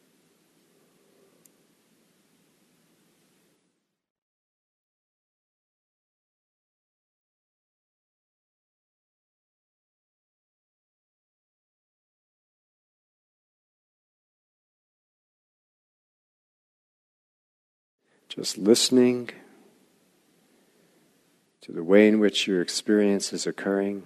Just listening to the way in which your experience is occurring,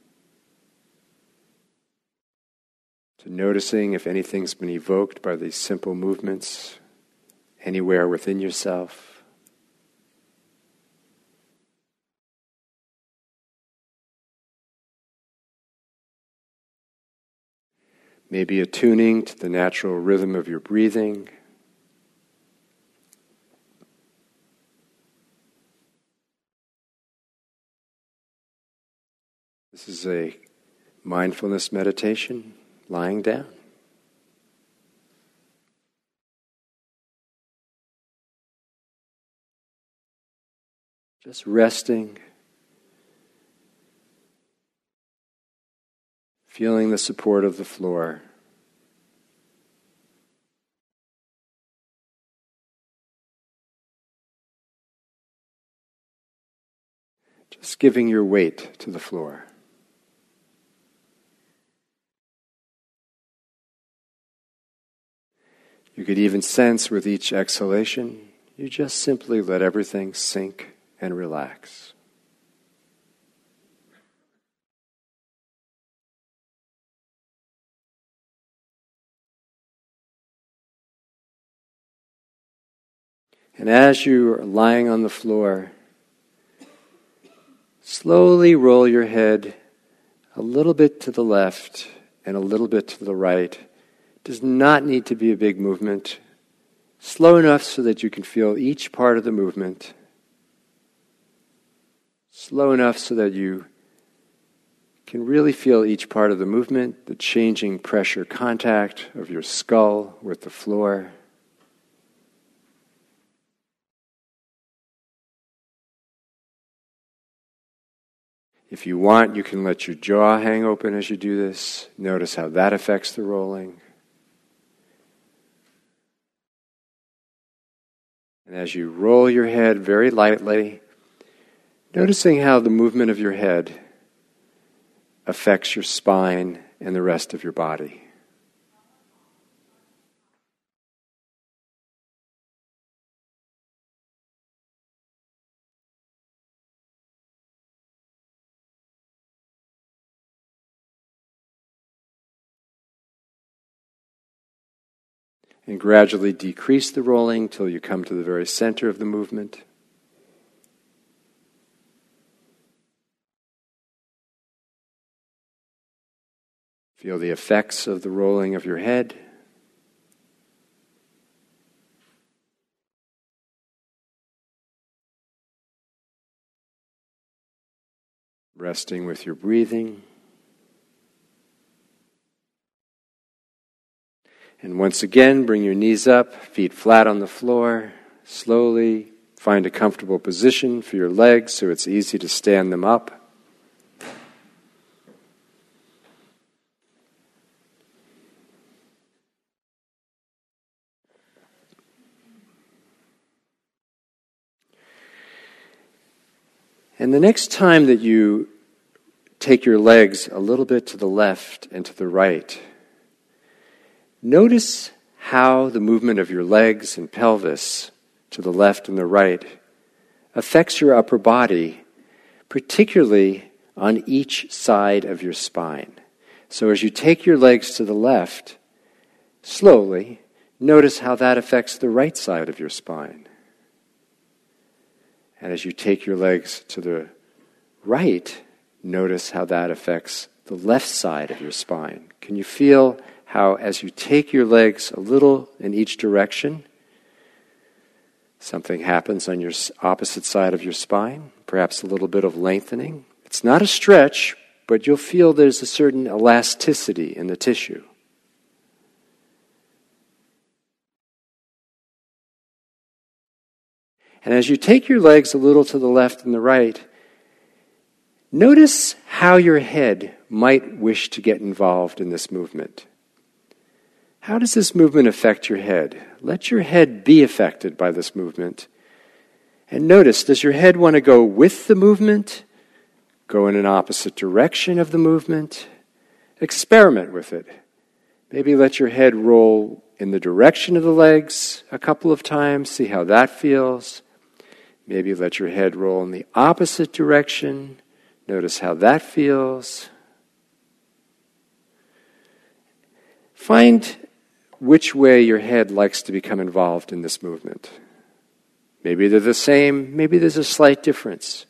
to noticing if anything's been evoked by these simple movements anywhere within yourself. Maybe attuning to the natural rhythm of your breathing. This is a mindfulness meditation, lying down. Just resting, feeling the support of the floor. Just giving your weight to the floor. You could even sense with each exhalation, you just simply let everything sink and relax. And as you are lying on the floor, slowly roll your head a little bit to the left and a little bit to the right. It does not need to be a big movement. Slow enough so that you can feel each part of the movement. Slow enough so that you can really feel each part of the movement, the changing pressure contact of your skull with the floor. If you want, you can let your jaw hang open as you do this. Notice how that affects the rolling. And as you roll your head very lightly, noticing how the movement of your head affects your spine and the rest of your body. And gradually decrease the rolling till you come to the very center of the movement. Feel the effects of the rolling of your head. Resting with your breathing. And once again, bring your knees up, feet flat on the floor. Slowly find a comfortable position for your legs so it's easy to stand them up. And the next time that you take your legs a little bit to the left and to the right, notice how the movement of your legs and pelvis to the left and the right affects your upper body, particularly on each side of your spine. So as you take your legs to the left, slowly, notice how that affects the right side of your spine. And as you take your legs to the right, notice how that affects the left side of your spine. Can you feel how as you take your legs a little in each direction, something happens on your opposite side of your spine, perhaps a little bit of lengthening? It's not a stretch, but you'll feel there's a certain elasticity in the tissue. And as you take your legs a little to the left and the right, notice how your head might wish to get involved in this movement. How does this movement affect your head? Let your head be affected by this movement. And notice, does your head want to go with the movement? Go in an opposite direction of the movement? Experiment with it. Maybe let your head roll in the direction of the legs a couple of times. See how that feels. Maybe let your head roll in the opposite direction. Notice how that feels. Find which way your head likes to become involved in this movement. Maybe they're the same, maybe there's a slight difference.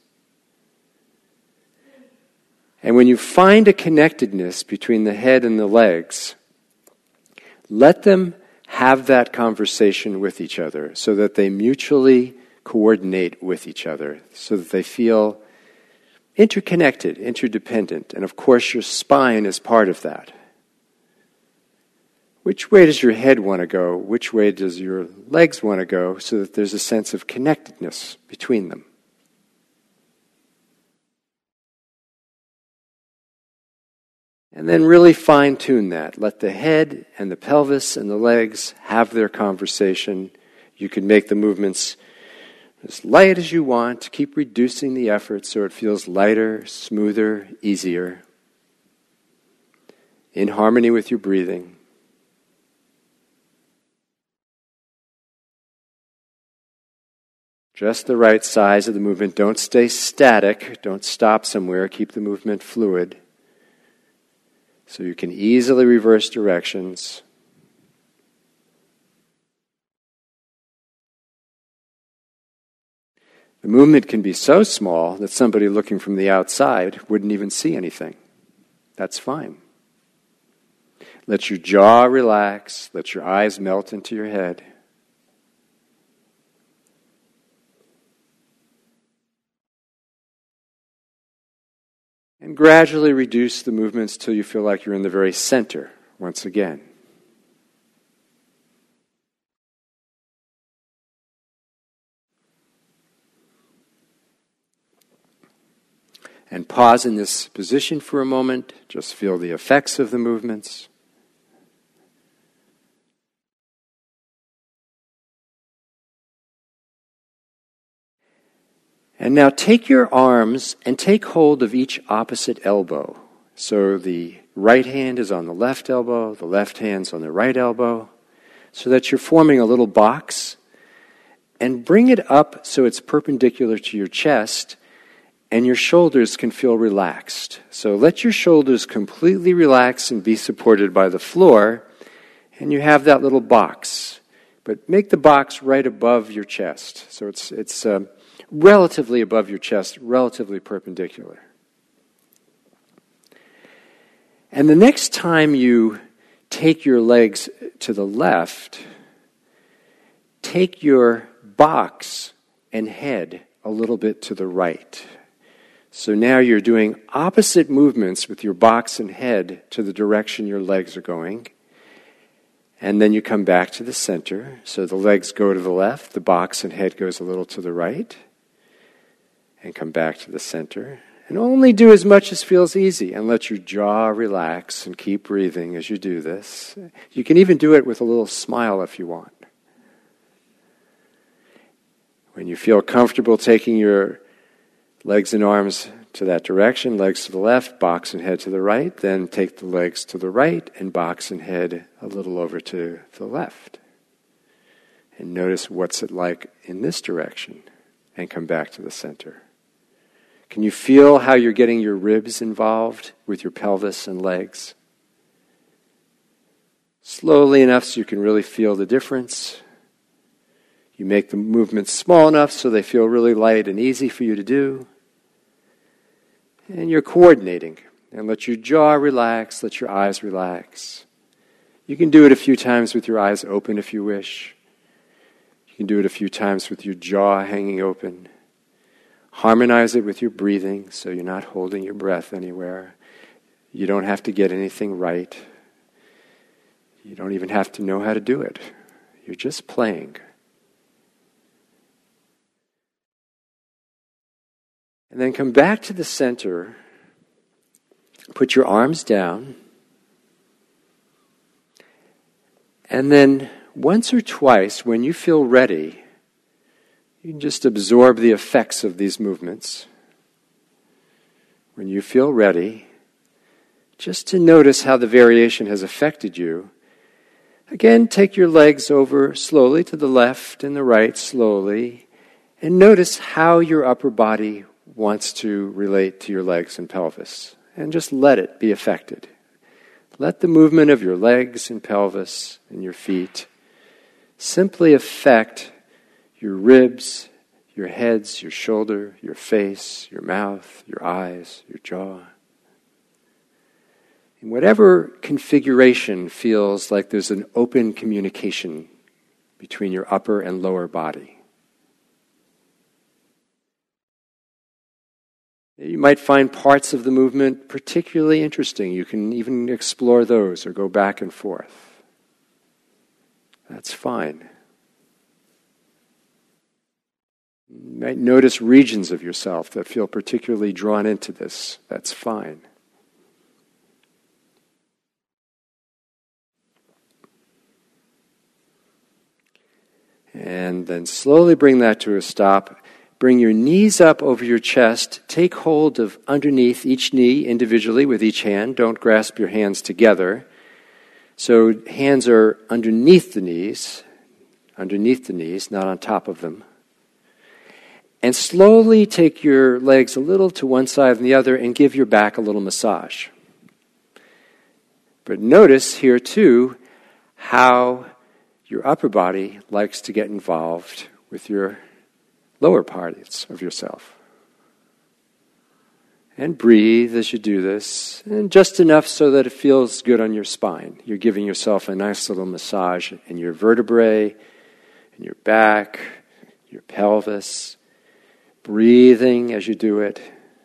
And when you find a connectedness between the head and the legs, let them have that conversation with each other so that they mutually coordinate with each other, so that they feel interconnected, interdependent. And of course, your spine is part of that. Which way does your head want to go? Which way does your legs want to go? So that there's a sense of connectedness between them. And then really fine-tune that. Let the head and the pelvis and the legs have their conversation. You can make the movements as light as you want. Keep reducing the effort so it feels lighter, smoother, easier. In harmony with your breathing. Just the right size of the movement. Don't stay static. Don't stop somewhere. Keep the movement fluid. So you can easily reverse directions. The movement can be so small that somebody looking from the outside wouldn't even see anything. That's fine. Let your jaw relax. Let your eyes melt into your head. And gradually reduce the movements till you feel like you're in the very center once again. And pause in this position for a moment. Just feel the effects of the movements. And now take your arms and take hold of each opposite elbow. So the right hand is on the left elbow, the left hand's on the right elbow, so that you're forming a little box. And bring it up so it's perpendicular to your chest, and your shoulders can feel relaxed. So let your shoulders completely relax and be supported by the floor, and you have that little box. But make the box right above your chest. So it's relatively above your chest, relatively perpendicular. And the next time you take your legs to the left, take your box and head a little bit to the right. So now you're doing opposite movements with your box and head to the direction your legs are going. And then you come back to the center. So the legs go to the left, the box and head goes a little to the right. And come back to the center. And only do as much as feels easy. And let your jaw relax and keep breathing as you do this. You can even do it with a little smile if you want. When you feel comfortable taking your legs and arms to that direction, legs to the left, box and head to the right, then take the legs to the right and box and head a little over to the left. And notice what's it like in this direction. And come back to the center. Can you feel how you're getting your ribs involved with your pelvis and legs? Slowly enough so you can really feel the difference. You make the movements small enough so they feel really light and easy for you to do. And you're coordinating. And let your jaw relax, let your eyes relax. You can do it a few times with your eyes open if you wish. You can do it a few times with your jaw hanging open. Harmonize it with your breathing so you're not holding your breath anywhere. You don't have to get anything right. You don't even have to know how to do it. You're just playing. And then come back to the center. Put your arms down. And then once or twice, when you feel ready, you can just absorb the effects of these movements. When you feel ready, just to notice how the variation has affected you. Again, take your legs over slowly to the left and the right, slowly, and notice how your upper body wants to relate to your legs and pelvis. And just let it be affected. Let the movement of your legs and pelvis and your feet simply affect your ribs, your heads, your shoulder, your face, your mouth, your eyes, your jaw. In whatever configuration feels like there's an open communication between your upper and lower body. You might find parts of the movement particularly interesting. You can even explore those or go back and forth. That's fine. You might notice regions of yourself that feel particularly drawn into this. That's fine. And then slowly bring that to a stop. Bring your knees up over your chest. Take hold of underneath each knee individually with each hand. Don't grasp your hands together. So hands are underneath the knees, not on top of them. And slowly take your legs a little to one side and the other and give your back a little massage. But notice here too how your upper body likes to get involved with your lower parts of yourself. And breathe as you do this, and just enough so that it feels good on your spine. You're giving yourself a nice little massage in your vertebrae, in your back, your pelvis. Breathing as you do it.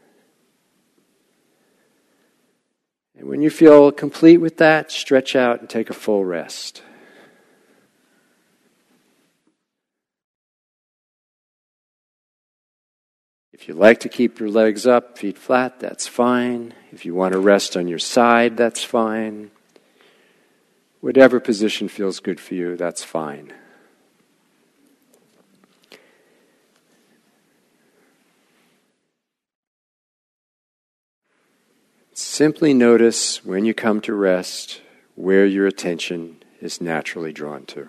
And when you feel complete with that, stretch out and take a full rest. If you like to keep your legs up, feet flat, that's fine. If you want to rest on your side, that's fine. Whatever position feels good for you, that's fine. Simply notice when you come to rest where your attention is naturally drawn to.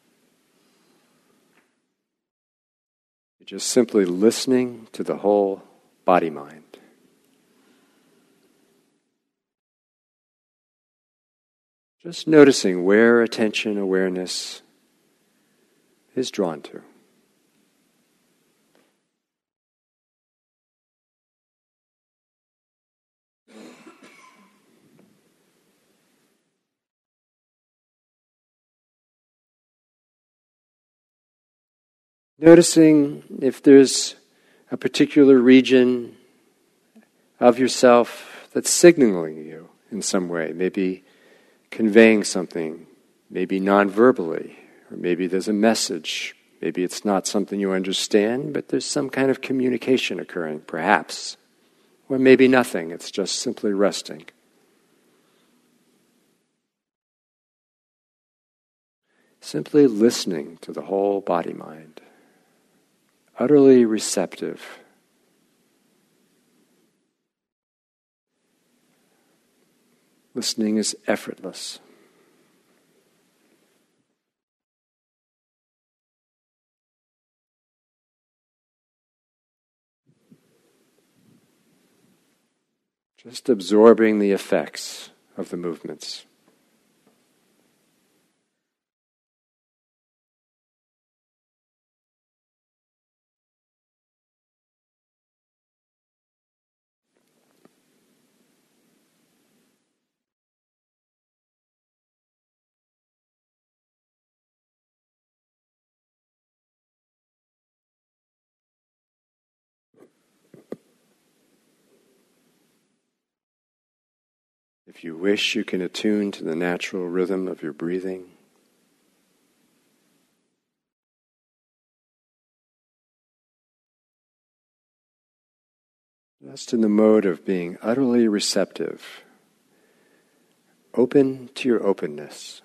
You're just simply listening to the whole body-mind. Just noticing where attention, awareness is drawn to. Noticing if there's a particular region of yourself that's signaling you in some way, maybe conveying something, maybe non-verbally, or maybe there's a message, maybe it's not something you understand, but there's some kind of communication occurring, perhaps, or maybe nothing, it's just simply resting. Simply listening to the whole body-mind. Utterly receptive. Listening is effortless. Just absorbing the effects of the movements. If you wish, you can attune to the natural rhythm of your breathing. Just in the mode of being utterly receptive, open to your openness.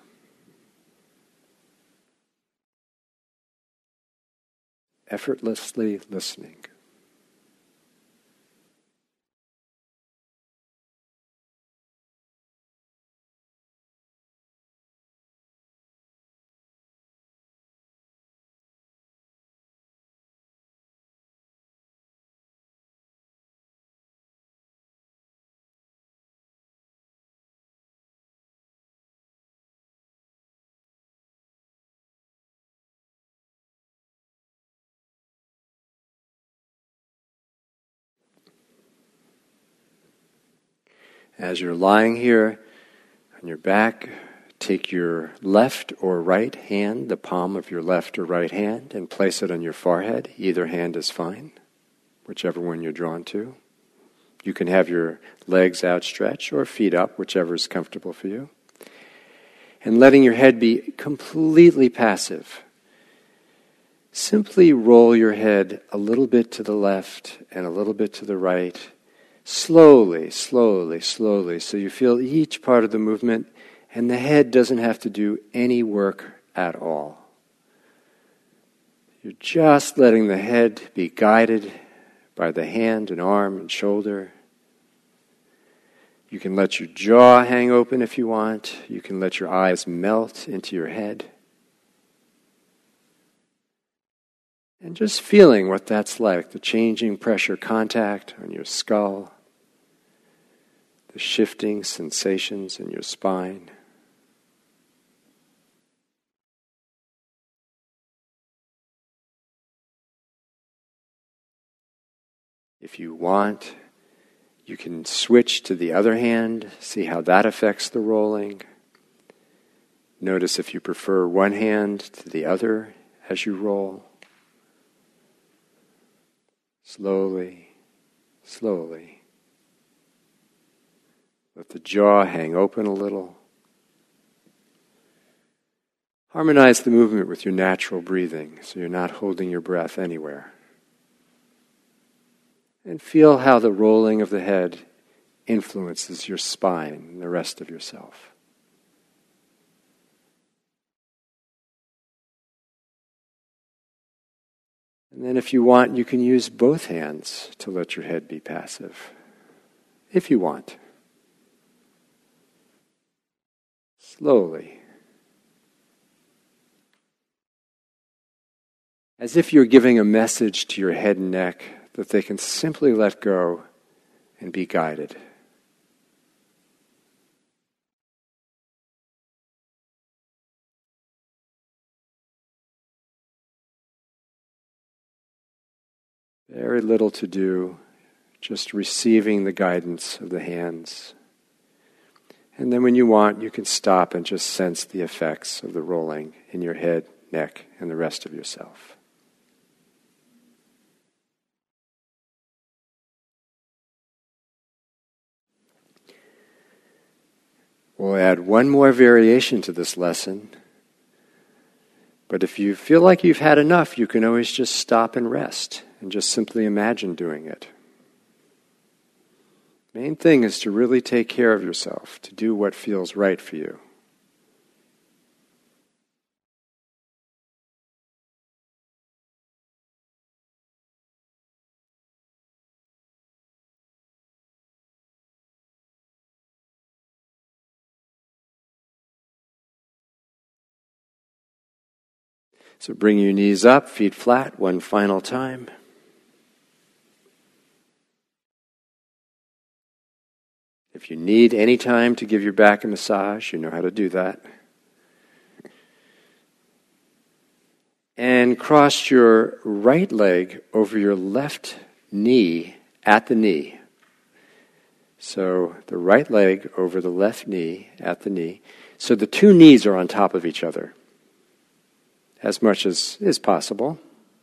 Effortlessly listening. As you're lying here on your back, take your left or right hand, the palm of your left or right hand, and place it on your forehead. Either hand is fine, whichever one you're drawn to. You can have your legs outstretched or feet up, whichever is comfortable for you. And letting your head be completely passive. Simply roll your head a little bit to the left and a little bit to the right. Slowly, slowly, slowly, so you feel each part of the movement, and the head doesn't have to do any work at all. You're just letting the head be guided by the hand and arm and shoulder. You can let your jaw hang open if you want. You can let your eyes melt into your head. And just feeling what that's like, the changing pressure contact on your skull, the shifting sensations in your spine. If you want, you can switch to the other hand, see how that affects the rolling. Notice if you prefer one hand to the other as you roll. Slowly, slowly. Let the jaw hang open a little. Harmonize the movement with your natural breathing so you're not holding your breath anywhere. And feel how the rolling of the head influences your spine and the rest of yourself. And then if you want, you can use both hands to let your head be passive, if you want. Slowly. As if you're giving a message to your head and neck that they can simply let go and be guided. Very little to do, just receiving the guidance of the hands. And then when you want, you can stop and just sense the effects of the rolling in your head, neck, and the rest of yourself. We'll add one more variation to this lesson. But if you feel like you've had enough, you can always just stop and rest and just simply imagine doing it. Main thing is to really take care of yourself, to do what feels right for you. So bring your knees up, feet flat, one final time. If you need any time to give your back a massage, you know how to do that. And cross your right leg over your left knee at the knee. So the right leg over the left knee at the knee. So the two knees are on top of each other, as much as is possible.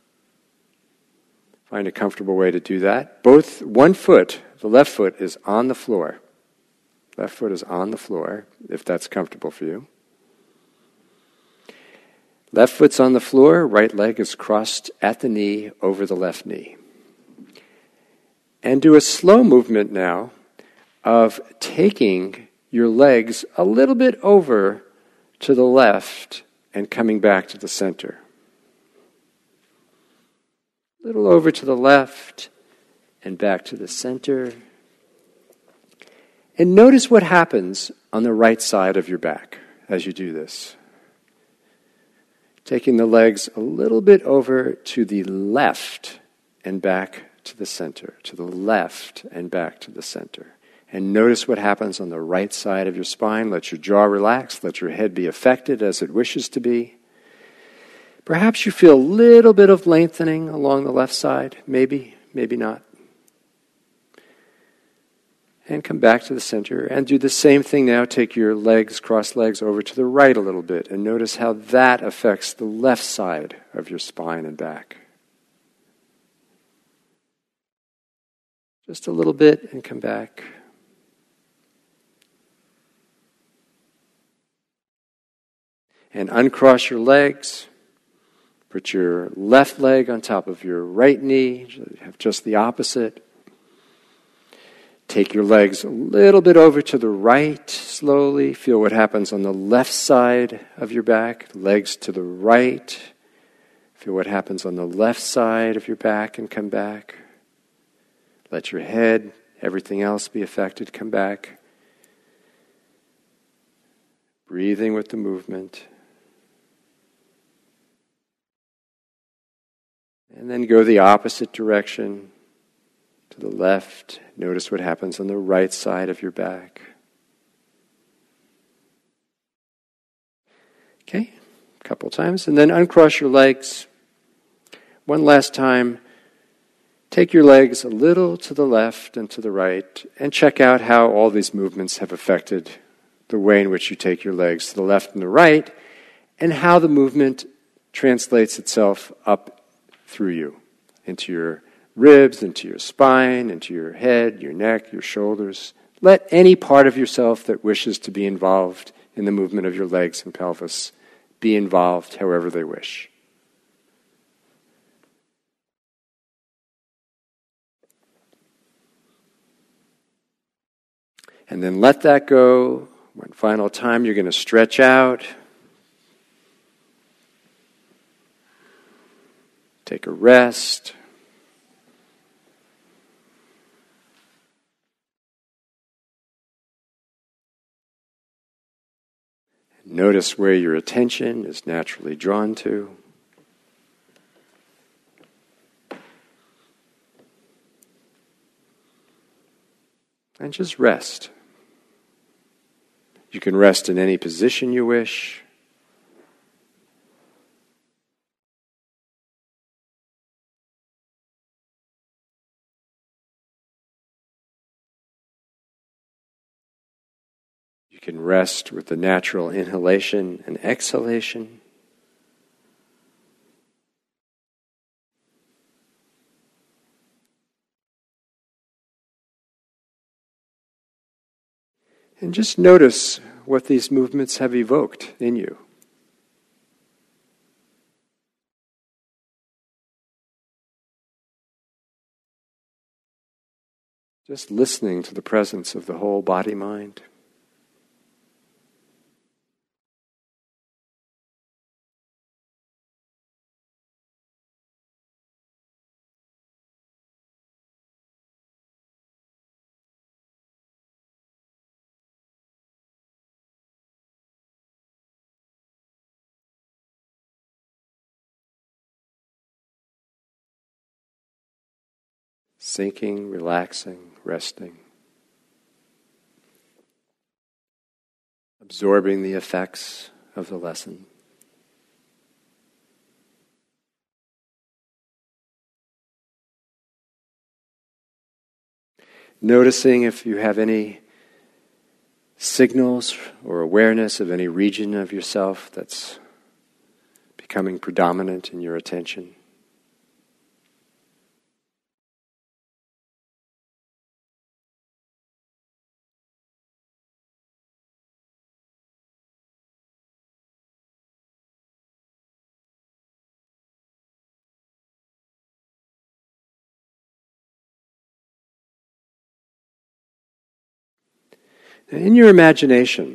Find a comfortable way to do that. One foot, the left foot, is on the floor. Left foot is on the floor, if that's comfortable for you. Left foot's on the floor, right leg is crossed at the knee over the left knee. And do a slow movement now of taking your legs a little bit over to the left and coming back to the center. A little over to the left and back to the center. And notice what happens on the right side of your back as you do this. Taking the legs a little bit over to the left and back to the center, to the left and back to the center. And notice what happens on the right side of your spine. Let your jaw relax. Let your head be affected as it wishes to be. Perhaps you feel a little bit of lengthening along the left side. Maybe, maybe not. And come back to the center and do the same thing now. Take your legs, cross legs over to the right a little bit and notice how that affects the left side of your spine and back. Just a little bit and come back. And uncross your legs. Put your left leg on top of your right knee. Have just the opposite. Take your legs a little bit over to the right slowly. Feel what happens on the left side of your back. Legs to the right. Feel what happens on the left side of your back and come back. Let your head, everything else be affected. Come back. Breathing with the movement. And then go the opposite direction to the left. Notice what happens on the right side of your back. Okay, a couple times. And then uncross your legs. One last time. Take your legs a little to the left and to the right and check out how all these movements have affected the way in which you take your legs to the left and the right and how the movement translates itself up through you, into your ribs, into your spine, into your head, your neck, your shoulders. Let any part of yourself that wishes to be involved in the movement of your legs and pelvis be involved however they wish. And then let that go. One final time, you're going to stretch out. Take a rest. Notice where your attention is naturally drawn to. And just rest. You can rest in any position you wish. You can rest with the natural inhalation and exhalation. And just notice what these movements have evoked in you. Just listening to the presence of the whole body-mind. Sinking, relaxing, resting. Absorbing the effects of the lesson. Noticing if you have any signals or awareness of any region of yourself that's becoming predominant in your attention. In your imagination,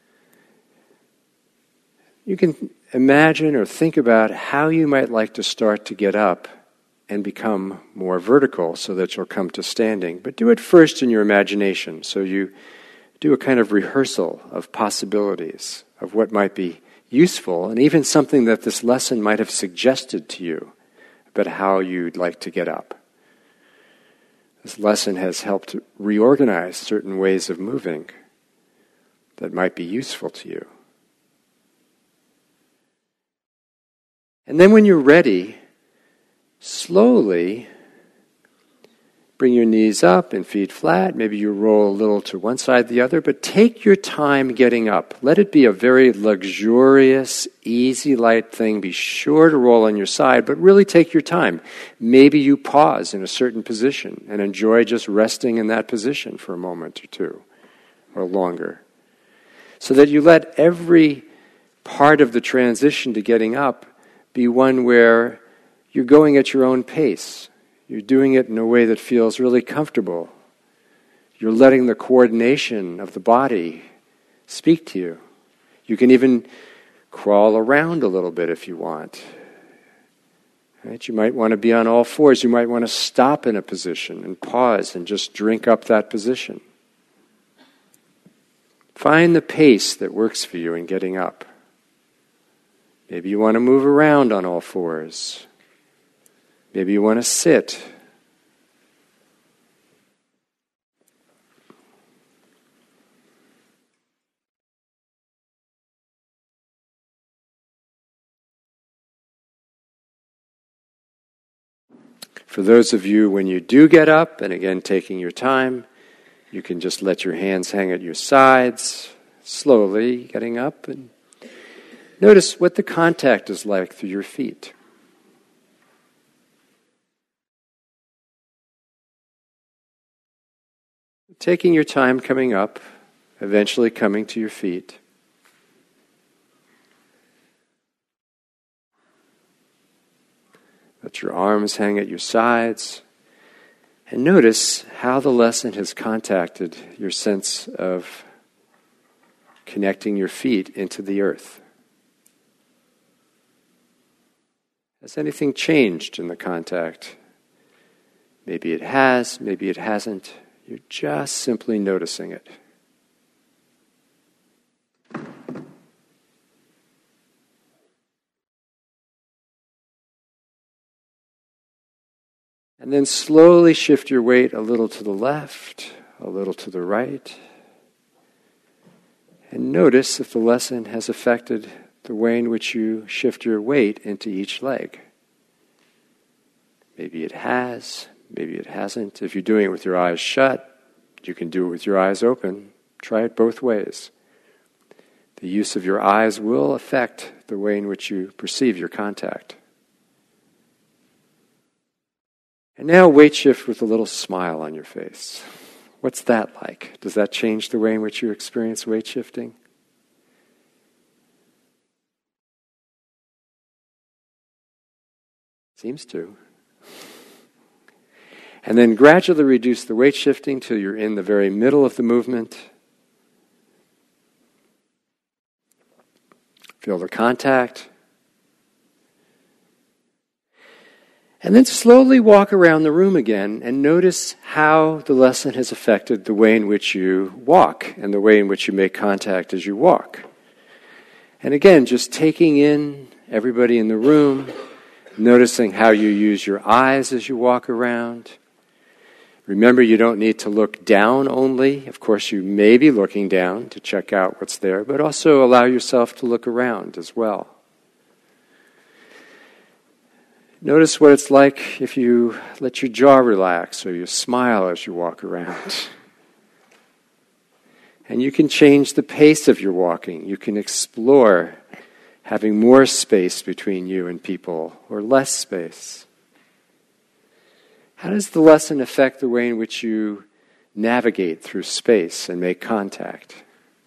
you can imagine or think about how you might like to start to get up and become more vertical so that you'll come to standing. But do it first in your imagination. So you do a kind of rehearsal of possibilities, of what might be useful, and even something that this lesson might have suggested to you about how you'd like to get up. This lesson has helped reorganize certain ways of moving that might be useful to you. And then when you're ready, slowly bring your knees up and feet flat. Maybe you roll a little to one side, the other, but take your time getting up. Let it be a very luxurious, easy, light thing. Be sure to roll on your side, but really take your time. Maybe you pause in a certain position and enjoy just resting in that position for a moment or two, or longer. So that you let every part of the transition to getting up be one where you're going at your own pace. You're doing it in a way that feels really comfortable. You're letting the coordination of the body speak to you. You can even crawl around a little bit if you want. Right? You might want to be on all fours. You might want to stop in a position and pause and just drink up that position. Find the pace that works for you in getting up. Maybe you want to move around on all fours. Maybe you want to sit. For those of you, when you do get up, and again, taking your time, you can just let your hands hang at your sides, slowly getting up, and notice what the contact is like through your feet. Taking your time coming up, eventually coming to your feet. Let your arms hang at your sides. And notice how the lesson has contacted your sense of connecting your feet into the earth. Has anything changed in the contact? Maybe it has, maybe it hasn't. You're just simply noticing it. And then slowly shift your weight a little to the left, a little to the right. And notice if the lesson has affected the way in which you shift your weight into each leg. Maybe it has, maybe it hasn't. If you're doing it with your eyes shut, you can do it with your eyes open. Try it both ways. The use of your eyes will affect the way in which you perceive your contact. And now weight shift with a little smile on your face. What's that like? Does that change the way in which you experience weight shifting? Seems to. And then gradually reduce the weight shifting till you're in the very middle of the movement. Feel the contact. And then slowly walk around the room again and notice how the lesson has affected the way in which you walk and the way in which you make contact as you walk. And again, just taking in everybody in the room, noticing how you use your eyes as you walk around. Remember, you don't need to look down only. Of course, you may be looking down to check out what's there, but also allow yourself to look around as well. Notice what it's like if you let your jaw relax or you smile as you walk around. And you can change the pace of your walking. You can explore having more space between you and people or less space. How does the lesson affect the way in which you navigate through space and make contact?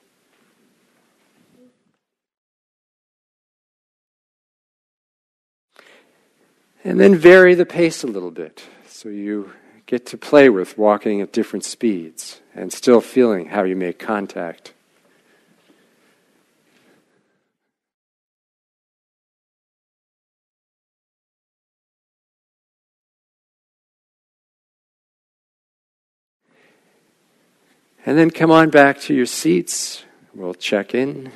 And then vary the pace a little bit so you get to play with walking at different speeds and still feeling how you make contact. And then come on back to your seats. We'll check in.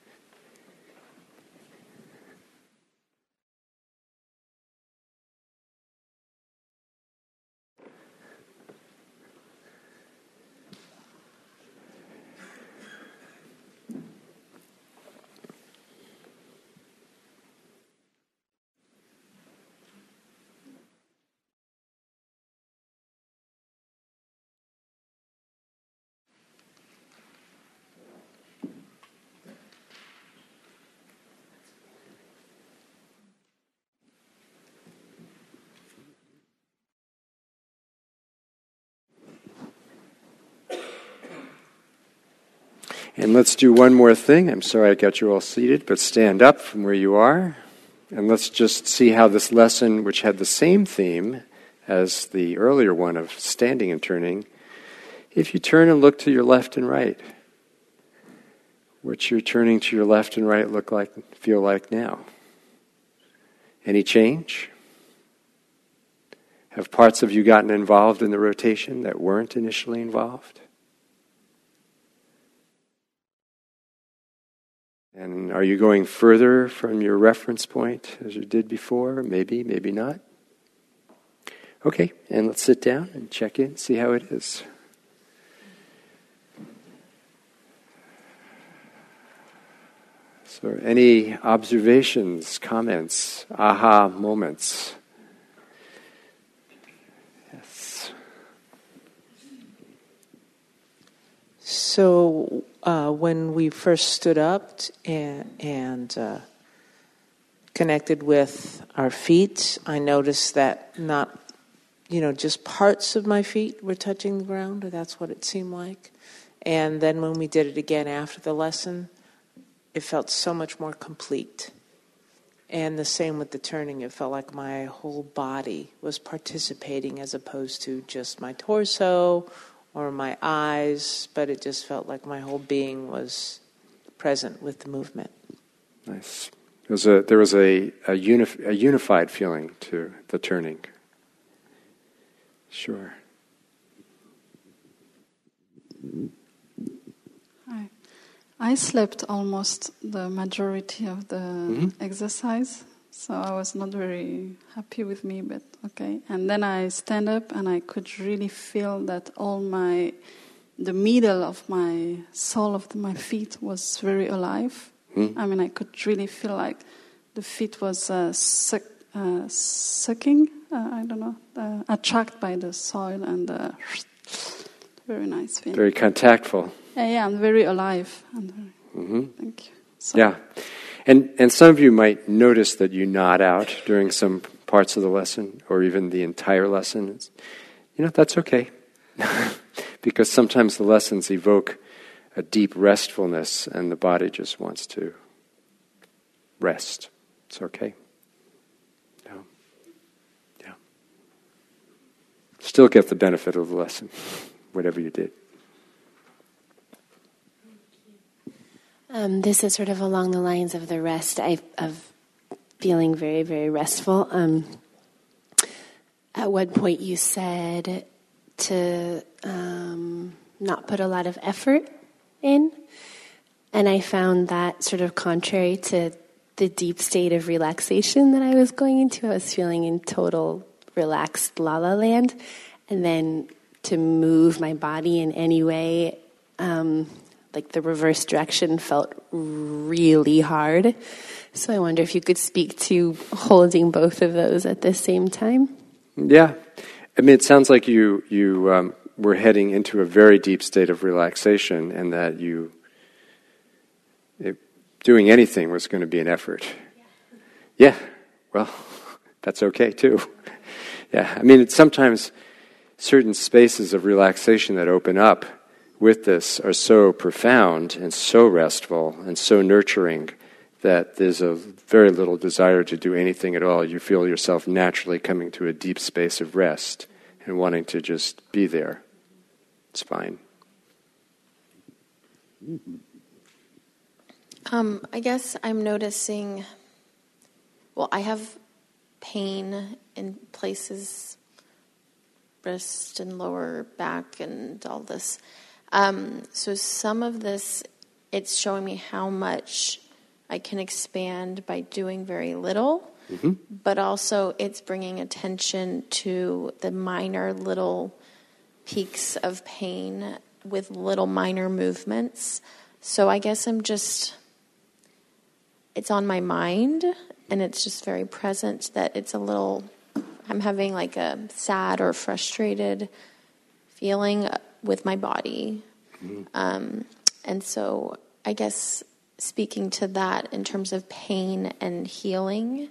And let's do one more thing. I'm sorry I got you all seated, but stand up from where you are. And let's just see how this lesson, which had the same theme as the earlier one of standing and turning, if you turn and look to your left and right, what's your turning to your left and right feel like now? Any change? Have parts of you gotten involved in the rotation that weren't initially involved? And are you going further from your reference point as you did before? Maybe, maybe not. Okay, and let's sit down and check in, see how it is. So any observations, comments, aha moments? Yes. So when we first stood up and connected with our feet, I noticed that not, just parts of my feet were touching the ground, or that's what it seemed like. And then when we did it again after the lesson, it felt so much more complete. And the same with the turning. It felt like my whole body was participating as opposed to just my torso or my eyes, but it just felt like my whole being was present with the movement. Nice. There was a unified feeling to the turning. Sure. Hi. I slept almost the majority of the exercise, so I was not very happy with me, but okay. And then I stand up and I could really feel that the middle of my sole of my feet was very alive. I mean, I could really feel like the feet was sucking, attracted by the soil, and very nice feeling. Very contactful. Yeah, I'm very alive. Thank you. So. Yeah, and some of you might notice that you nod out during some parts of the lesson, or even the entire lesson. That's okay, because sometimes the lessons evoke a deep restfulness, and the body just wants to rest. It's okay. Yeah. Still get the benefit of the lesson, whatever you did. This is sort of along the lines of the rest of feeling very, very restful. At one point you said to not put a lot of effort in, and I found that sort of contrary to the deep state of relaxation that I was going into. I was feeling in total relaxed la-la land, and then to move my body in any way, like the reverse direction, felt really hard. So I wonder if you could speak to holding both of those at the same time. Yeah. I mean, it sounds like you were heading into a very deep state of relaxation, and that doing anything was going to be an effort. Yeah. Well, that's okay too. Yeah. I mean, it's sometimes certain spaces of relaxation that open up with this are so profound and so restful and so nurturing that there's a very little desire to do anything at all. You feel yourself naturally coming to a deep space of rest and wanting to just be there. It's fine. I guess I'm noticing, I have pain in places, wrist and lower back and all this. So some of this, it's showing me how much I can expand by doing very little, but also it's bringing attention to the minor little peaks of pain with little minor movements. So I guess it's on my mind, and it's just very present that I'm having like a sad or frustrated feeling with my body. And so I guess speaking to that in terms of pain and healing,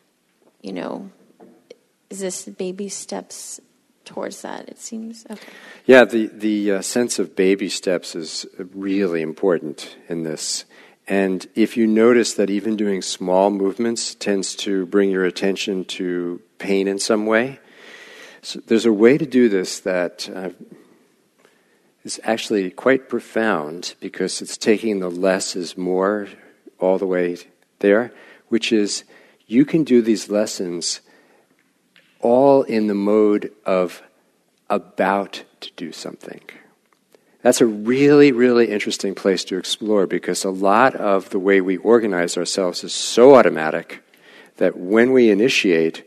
is this baby steps towards that, it seems? Okay. Yeah, the sense of baby steps is really important in this. And if you notice that even doing small movements tends to bring your attention to pain in some way, so there's a way to do this that is actually quite profound, because it's taking the less is more all the way there, which is you can do these lessons all in the mode of about to do something. That's a really, really interesting place to explore, because a lot of the way we organize ourselves is so automatic that when we initiate,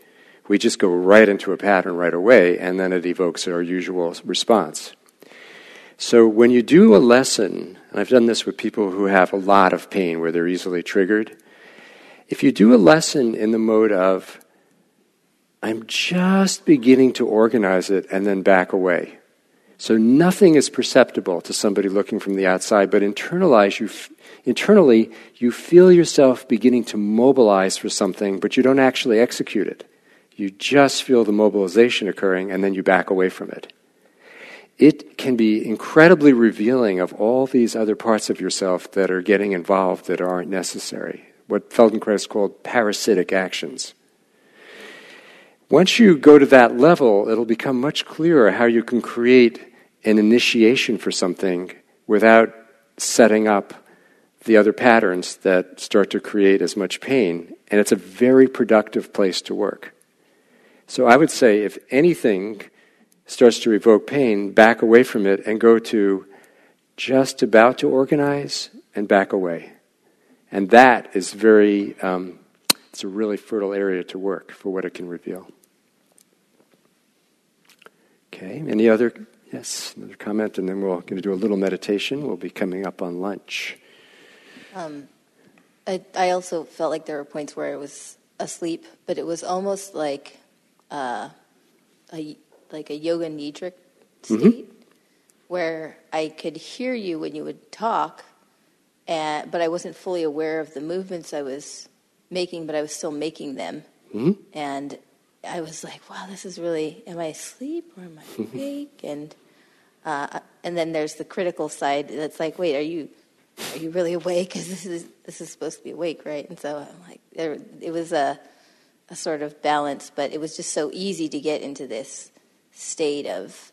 We just go right into a pattern right away, and then it evokes our usual response. So when you do a lesson, and I've done this with people who have a lot of pain where they're easily triggered, if you do a lesson in the mode of, I'm just beginning to organize it and then back away. So nothing is perceptible to somebody looking from the outside, but internally you feel yourself beginning to mobilize for something, but you don't actually execute it. You just feel the mobilization occurring and then you back away from it. It can be incredibly revealing of all these other parts of yourself that are getting involved that aren't necessary. What Feldenkrais called parasitic actions. Once you go to that level, it'll become much clearer how you can create an initiation for something without setting up the other patterns that start to create as much pain. And it's a very productive place to work. So I would say if anything starts to evoke pain, back away from it and go to just about to organize and back away. And that is it's a really fertile area to work for what it can reveal. Okay, any other, yes, another comment, and then we're going to do a little meditation. We'll be coming up on lunch. I also felt like there were points where I was asleep, but it was almost like a yoga nidra state, where I could hear you when you would talk, but I wasn't fully aware of the movements I was making, but I was still making them. And I was like, wow, this is really, am I asleep or am I awake? And then there's the critical side that's like, wait, are you really awake? Because this is supposed to be awake, right? And so I'm like, it was a sort of balance, but it was just so easy to get into this state of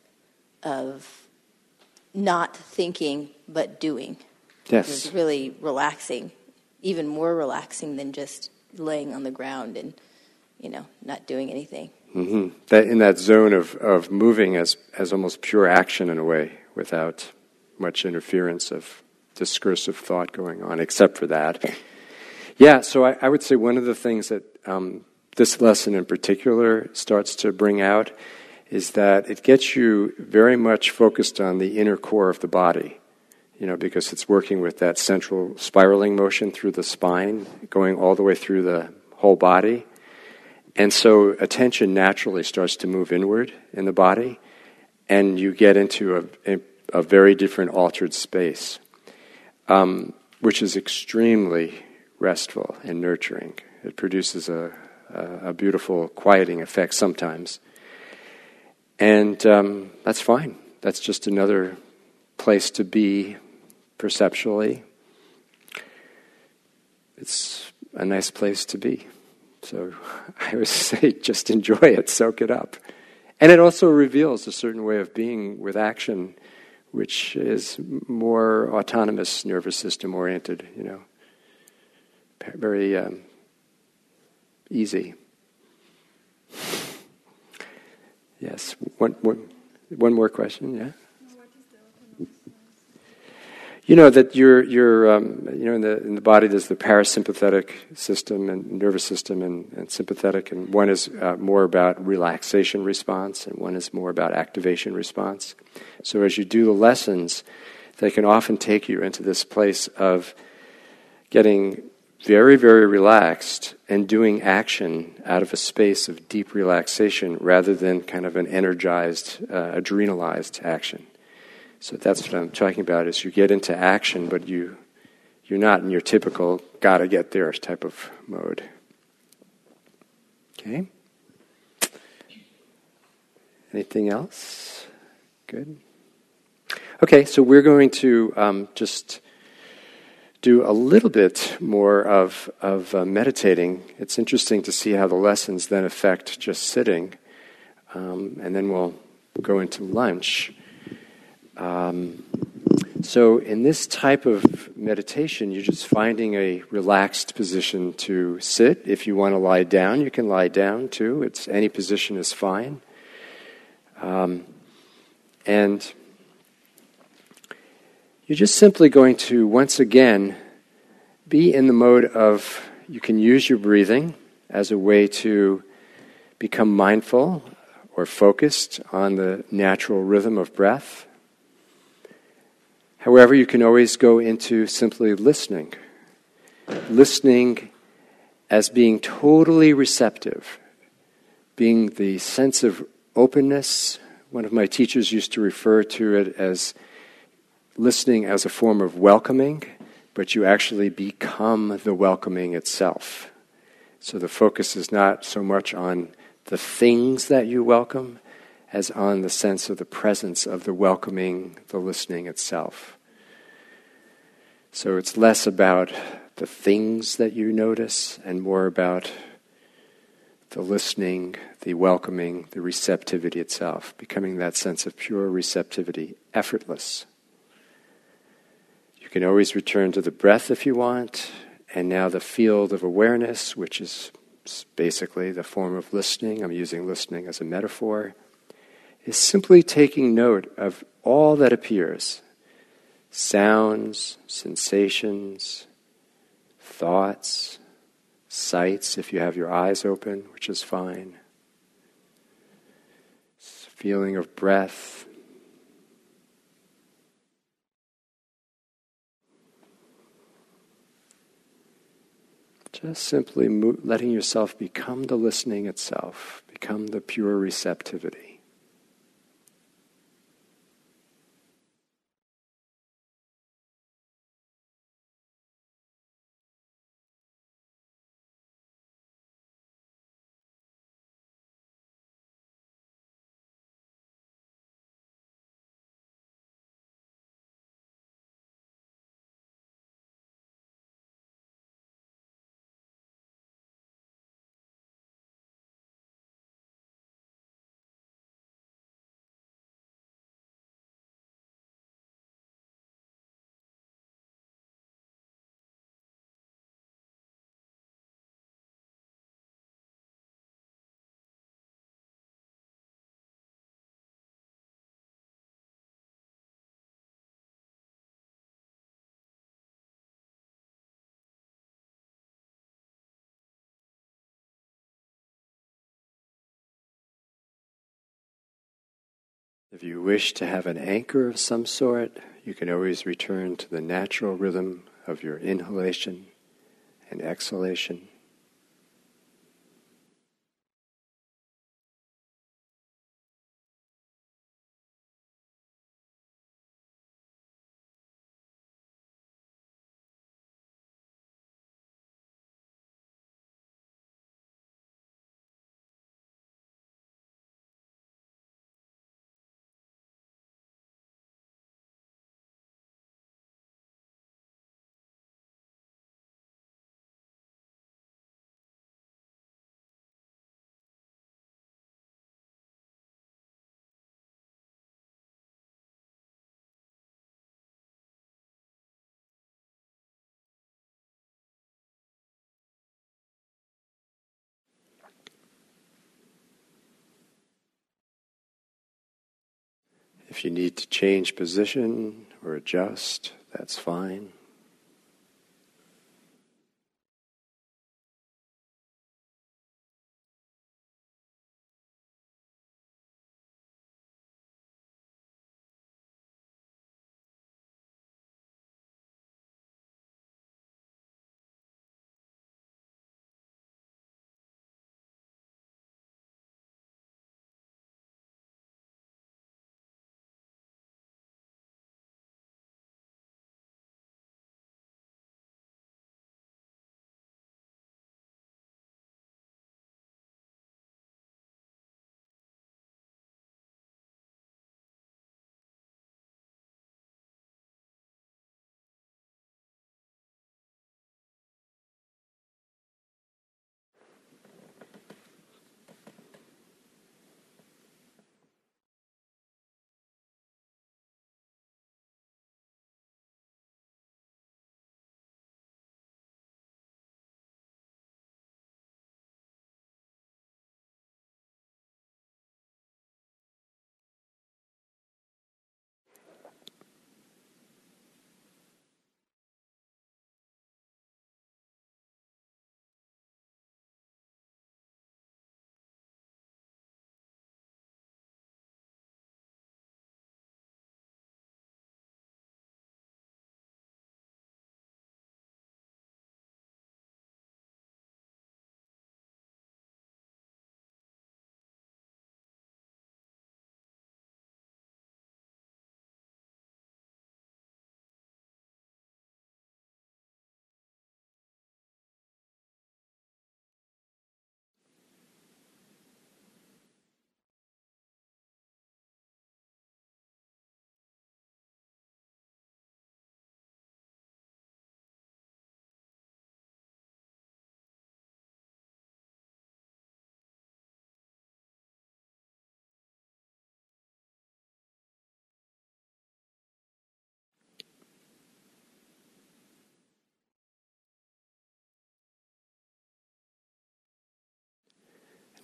not thinking but doing. Yes. It was really relaxing, even more relaxing than just laying on the ground and, not doing anything. That in that zone of moving as almost pure action in a way, without much interference of discursive thought going on, except for that. Yeah, so I would say one of the things that this lesson in particular starts to bring out is that it gets you very much focused on the inner core of the body, because it's working with that central spiraling motion through the spine, going all the way through the whole body. And so attention naturally starts to move inward in the body, and you get into a very different altered space, which is extremely restful and nurturing. It produces a beautiful quieting effect sometimes. And that's fine. That's just another place to be perceptually. It's a nice place to be. So I always say, just enjoy it, soak it up. And it also reveals a certain way of being with action, which is more autonomous nervous system oriented, very easy. Yes, one more question, yeah? That you're in the body there's the parasympathetic system and nervous system and sympathetic, and one is more about relaxation response and one is more about activation response. So as you do the lessons, they can often take you into this place of getting very, very relaxed and doing action out of a space of deep relaxation rather than kind of an energized, adrenalized action. So that's what I'm talking about, is you get into action, but you're not in your typical gotta get there type of mode. Okay? Anything else? Good. Okay, so we're going to just do a little bit more of meditating. It's interesting to see how the lessons then affect just sitting. And then we'll go into lunch. So in this type of meditation, you're just finding a relaxed position to sit. If you want to lie down, you can lie down too. Any position is fine. And you're just simply going to, once again, be in the mode of, you can use your breathing as a way to become mindful or focused on the natural rhythm of breath. However, you can always go into simply listening. Listening as being totally receptive, being the sense of openness. One of my teachers used to refer to it as listening as a form of welcoming, but you actually become the welcoming itself. So the focus is not so much on the things that you welcome as on the sense of the presence of the welcoming, the listening itself. So it's less about the things that you notice and more about the listening, the welcoming, the receptivity itself, becoming that sense of pure receptivity, effortless. You can always return to the breath if you want, and now the field of awareness, which is basically the form of listening, I'm using listening as a metaphor, is simply taking note of all that appears. Sounds, sensations, thoughts, sights if you have your eyes open, which is fine. Feeling of breath. Just simply letting yourself become the listening itself, become the pure receptivity. If you wish to have an anchor of some sort, you can always return to the natural rhythm of your inhalation and exhalation. If you need to change position or adjust, that's fine.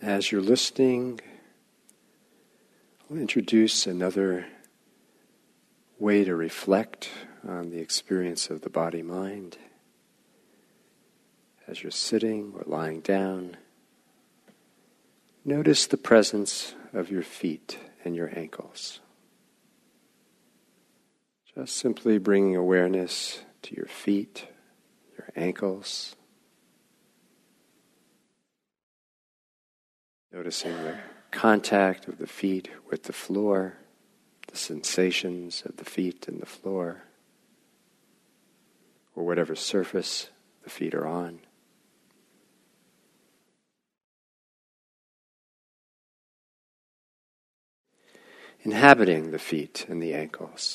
As you're listening, I'll introduce another way to reflect on the experience of the body-mind. As you're sitting or lying down, notice the presence of your feet and your ankles. Just simply bringing awareness to your feet, your ankles. Noticing the contact of the feet with the floor, the sensations of the feet and the floor, or whatever surface the feet are on. Inhabiting the feet and the ankles.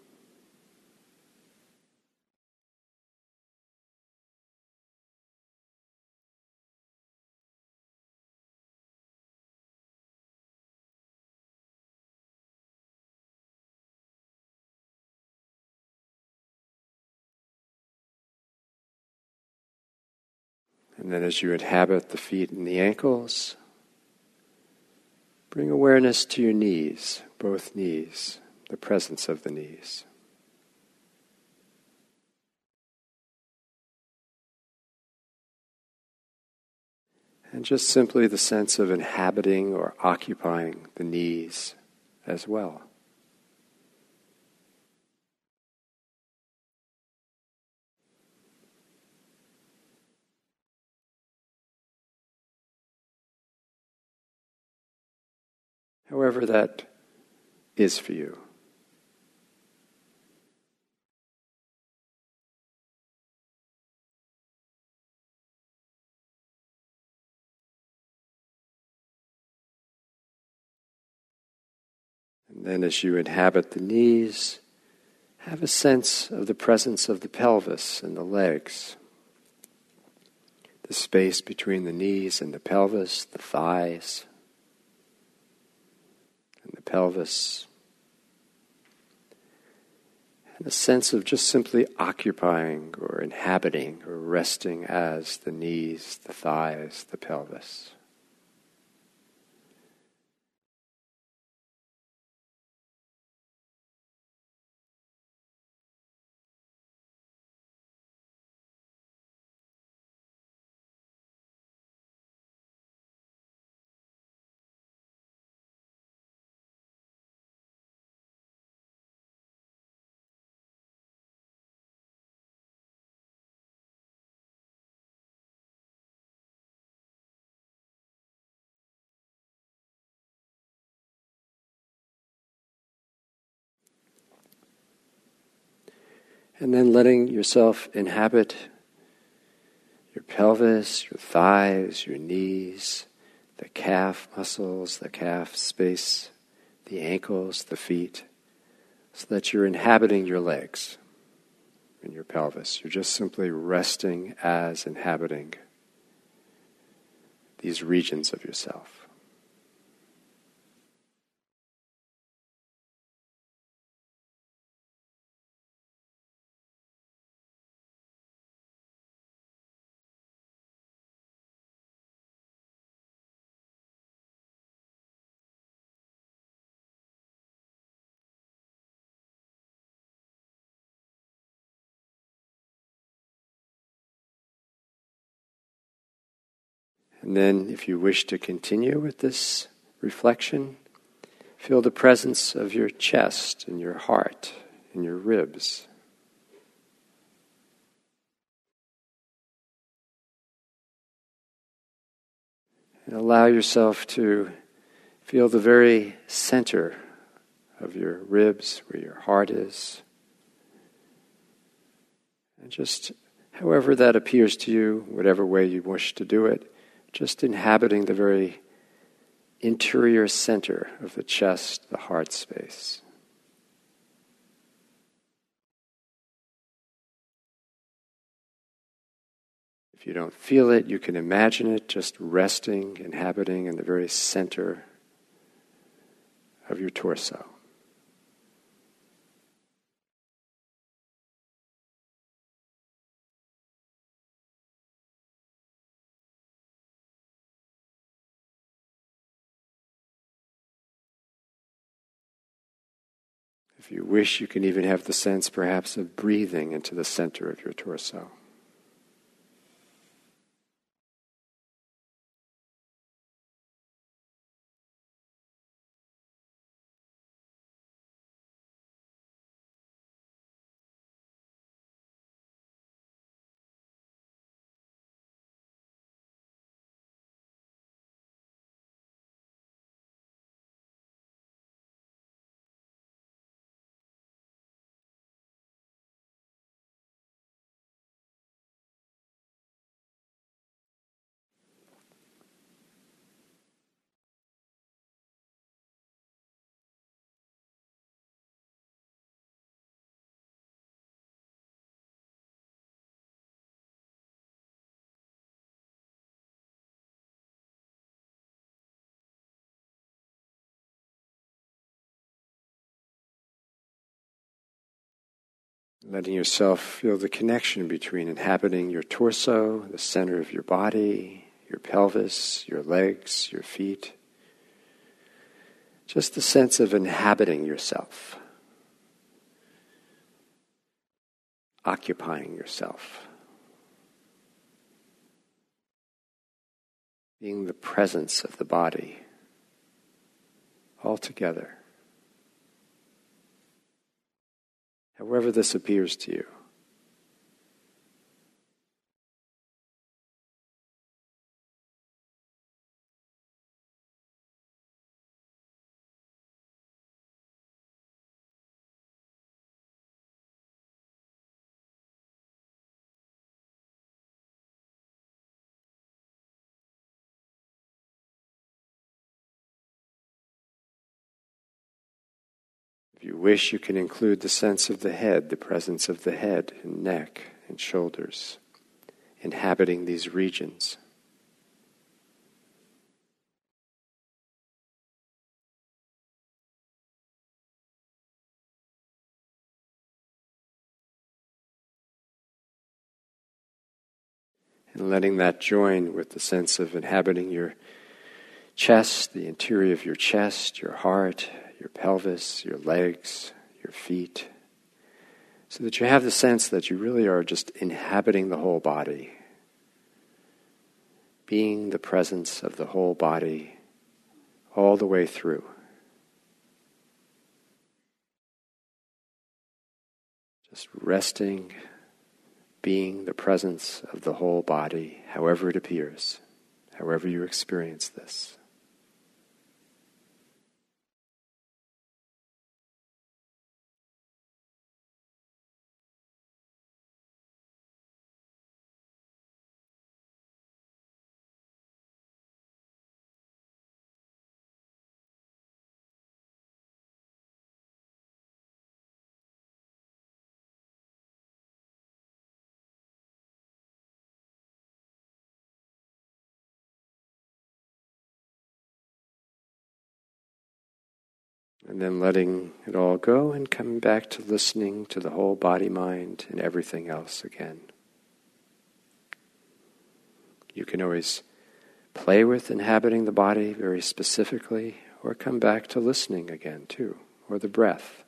And then as you inhabit the feet and the ankles, bring awareness to your knees, both knees, the presence of the knees. And just simply the sense of inhabiting or occupying the knees as well. However that is for you. And then as you inhabit the knees, have a sense of the presence of the pelvis and the legs. The space between the knees and the pelvis, the thighs, and the pelvis. And a sense of just simply occupying or inhabiting or resting as the knees, the thighs, the pelvis. And then letting yourself inhabit your pelvis, your thighs, your knees, the calf muscles, the calf space, the ankles, the feet, so that you're inhabiting your legs and your pelvis. You're just simply resting as inhabiting these regions of yourself. And then, if you wish to continue with this reflection, feel the presence of your chest and your heart and your ribs. And allow yourself to feel the very center of your ribs, where your heart is. And just however that appears to you, whatever way you wish to do it, just inhabiting the very interior center of the chest, the heart space. If you don't feel it, you can imagine it just resting, inhabiting in the very center of your torso. If you wish, you can even have the sense perhaps of breathing into the center of your torso. Letting yourself feel the connection between inhabiting your torso, the center of your body, your pelvis, your legs, your feet. Just the sense of inhabiting yourself, occupying yourself, being the presence of the body all together. However this appears to you. If you wish, you can include the sense of the head, the presence of the head and neck and shoulders, inhabiting these regions. And letting that join with the sense of inhabiting your chest, the interior of your chest, your heart, your pelvis, your legs, your feet, so that you have the sense that you really are just inhabiting the whole body, being the presence of the whole body all the way through. Just resting, being the presence of the whole body, however it appears, however you experience this. And then letting it all go and coming back to listening to the whole body, mind, and everything else again. You can always play with inhabiting the body very specifically, or come back to listening again too, or the breath.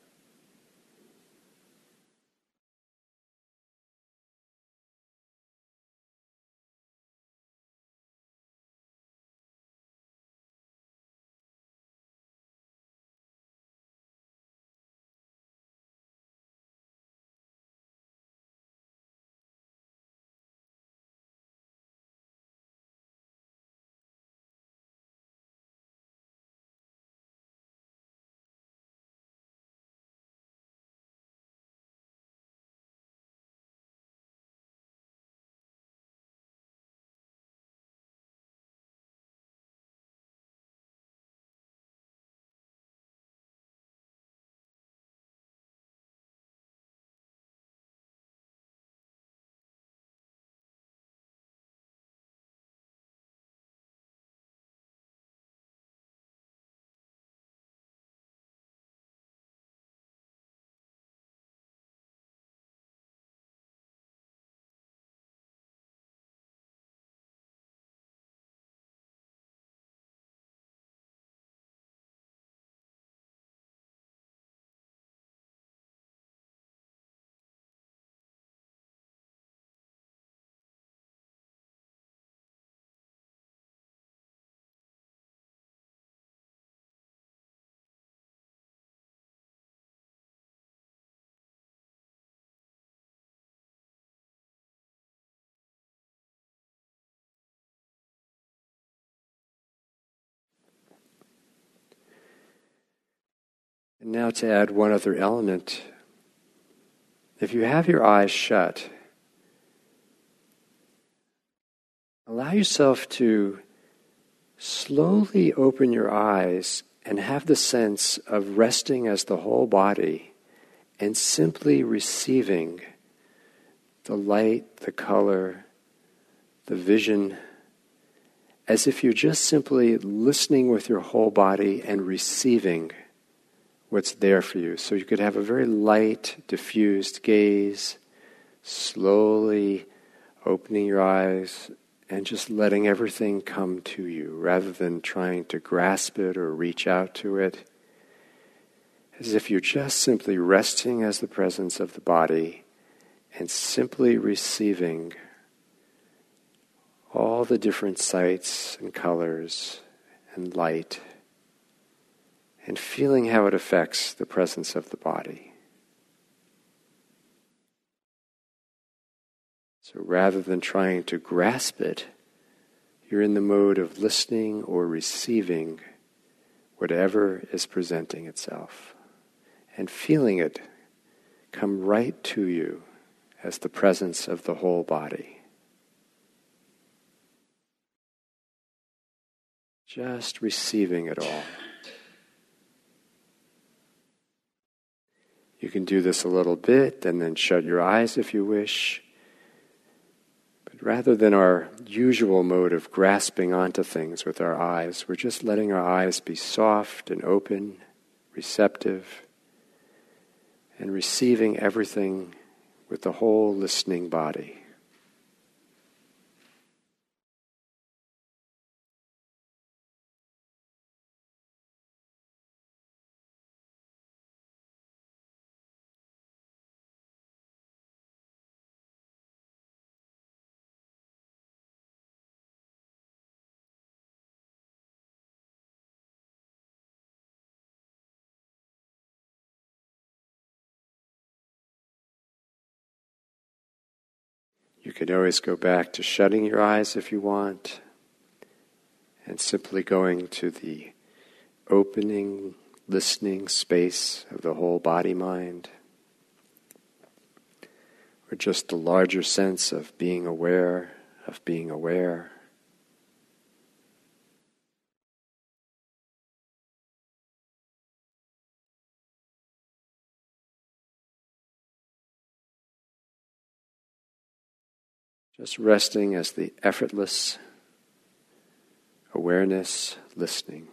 Now to add one other element, if you have your eyes shut, allow yourself to slowly open your eyes and have the sense of resting as the whole body and simply receiving the light, the color, the vision, as if you're just simply listening with your whole body and receiving what's there for you. So you could have a very light, diffused gaze, slowly opening your eyes and just letting everything come to you rather than trying to grasp it or reach out to it. As if you're just simply resting as the presence of the body and simply receiving all the different sights and colors and light and feeling how it affects the presence of the body. So rather than trying to grasp it, you're in the mode of listening or receiving whatever is presenting itself and feeling it come right to you as the presence of the whole body. Just receiving it all. You can do this a little bit and then shut your eyes if you wish. But rather than our usual mode of grasping onto things with our eyes, we're just letting our eyes be soft and open, receptive, and receiving everything with the whole listening body. You can always go back to shutting your eyes if you want, and simply going to the opening, listening space of the whole body-mind, or just the larger sense of being aware of being aware. Just resting as the effortless awareness, listening.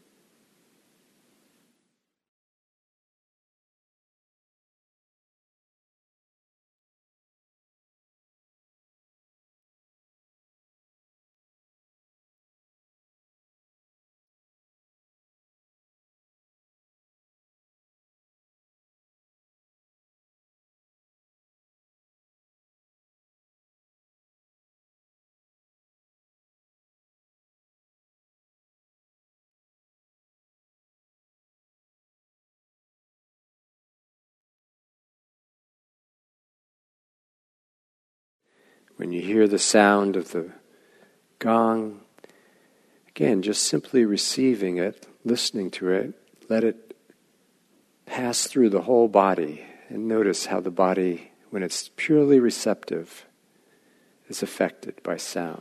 When you hear the sound of the gong, again, just simply receiving it, listening to it, let it pass through the whole body, and notice how the body, when it's purely receptive, is affected by sound.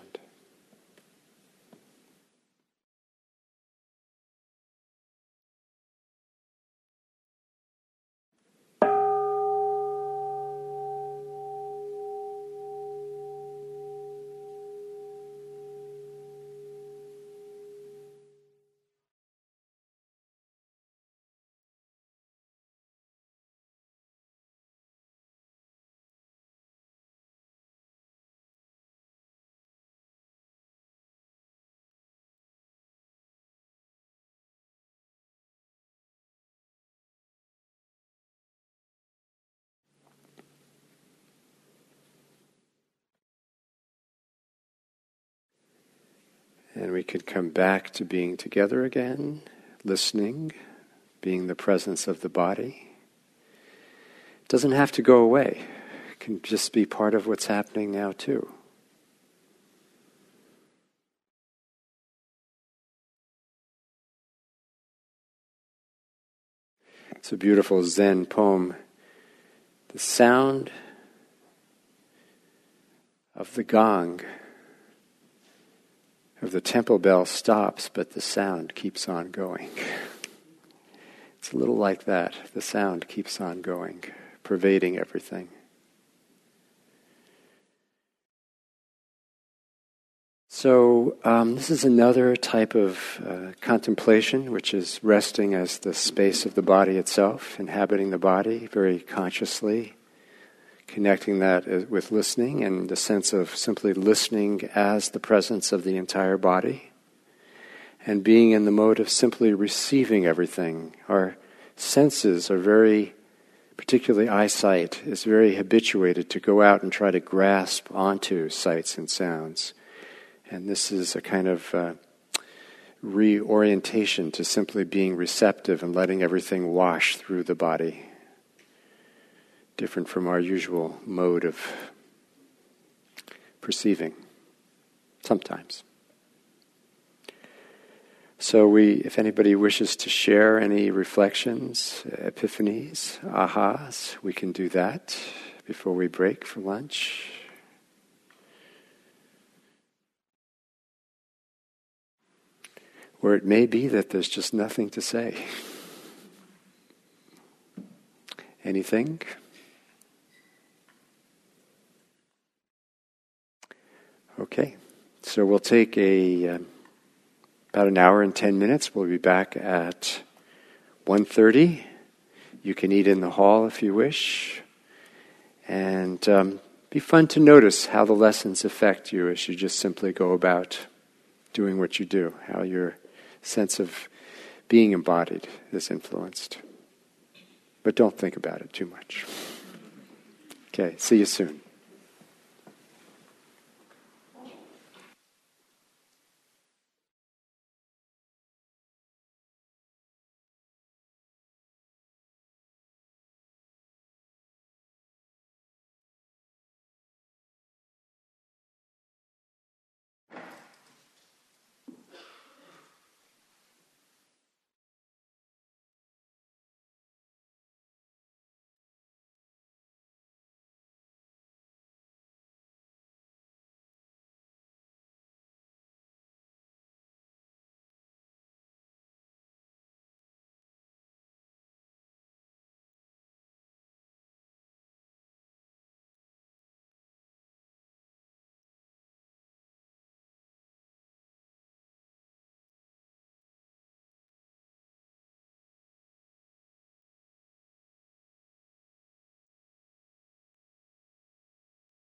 And we could come back to being together again, listening, being the presence of the body. It doesn't have to go away. It can just be part of what's happening now too. It's a beautiful Zen poem. The sound of the gong of the temple bell stops, but the sound keeps on going. It's a little like that. The sound keeps on going, pervading everything. So this is another type of contemplation, which is resting as the space of the body itself, inhabiting the body very consciously, connecting that with listening and the sense of simply listening as the presence of the entire body, and being in the mode of simply receiving everything. Our senses are very, particularly eyesight, is very habituated to go out and try to grasp onto sights and sounds. And this is a kind of reorientation to simply being receptive and letting everything wash through the body. Different from our usual mode of perceiving, sometimes. So if anybody wishes to share any reflections, epiphanies, ahas, we can do that before we break for lunch. Or it may be that there's just nothing to say. Anything? Okay, so we'll take about an hour and 10 minutes. We'll be back at 1:30. You can eat in the hall if you wish. And be fun to notice how the lessons affect you as you just simply go about doing what you do, how your sense of being embodied is influenced. But don't think about it too much. Okay, see you soon.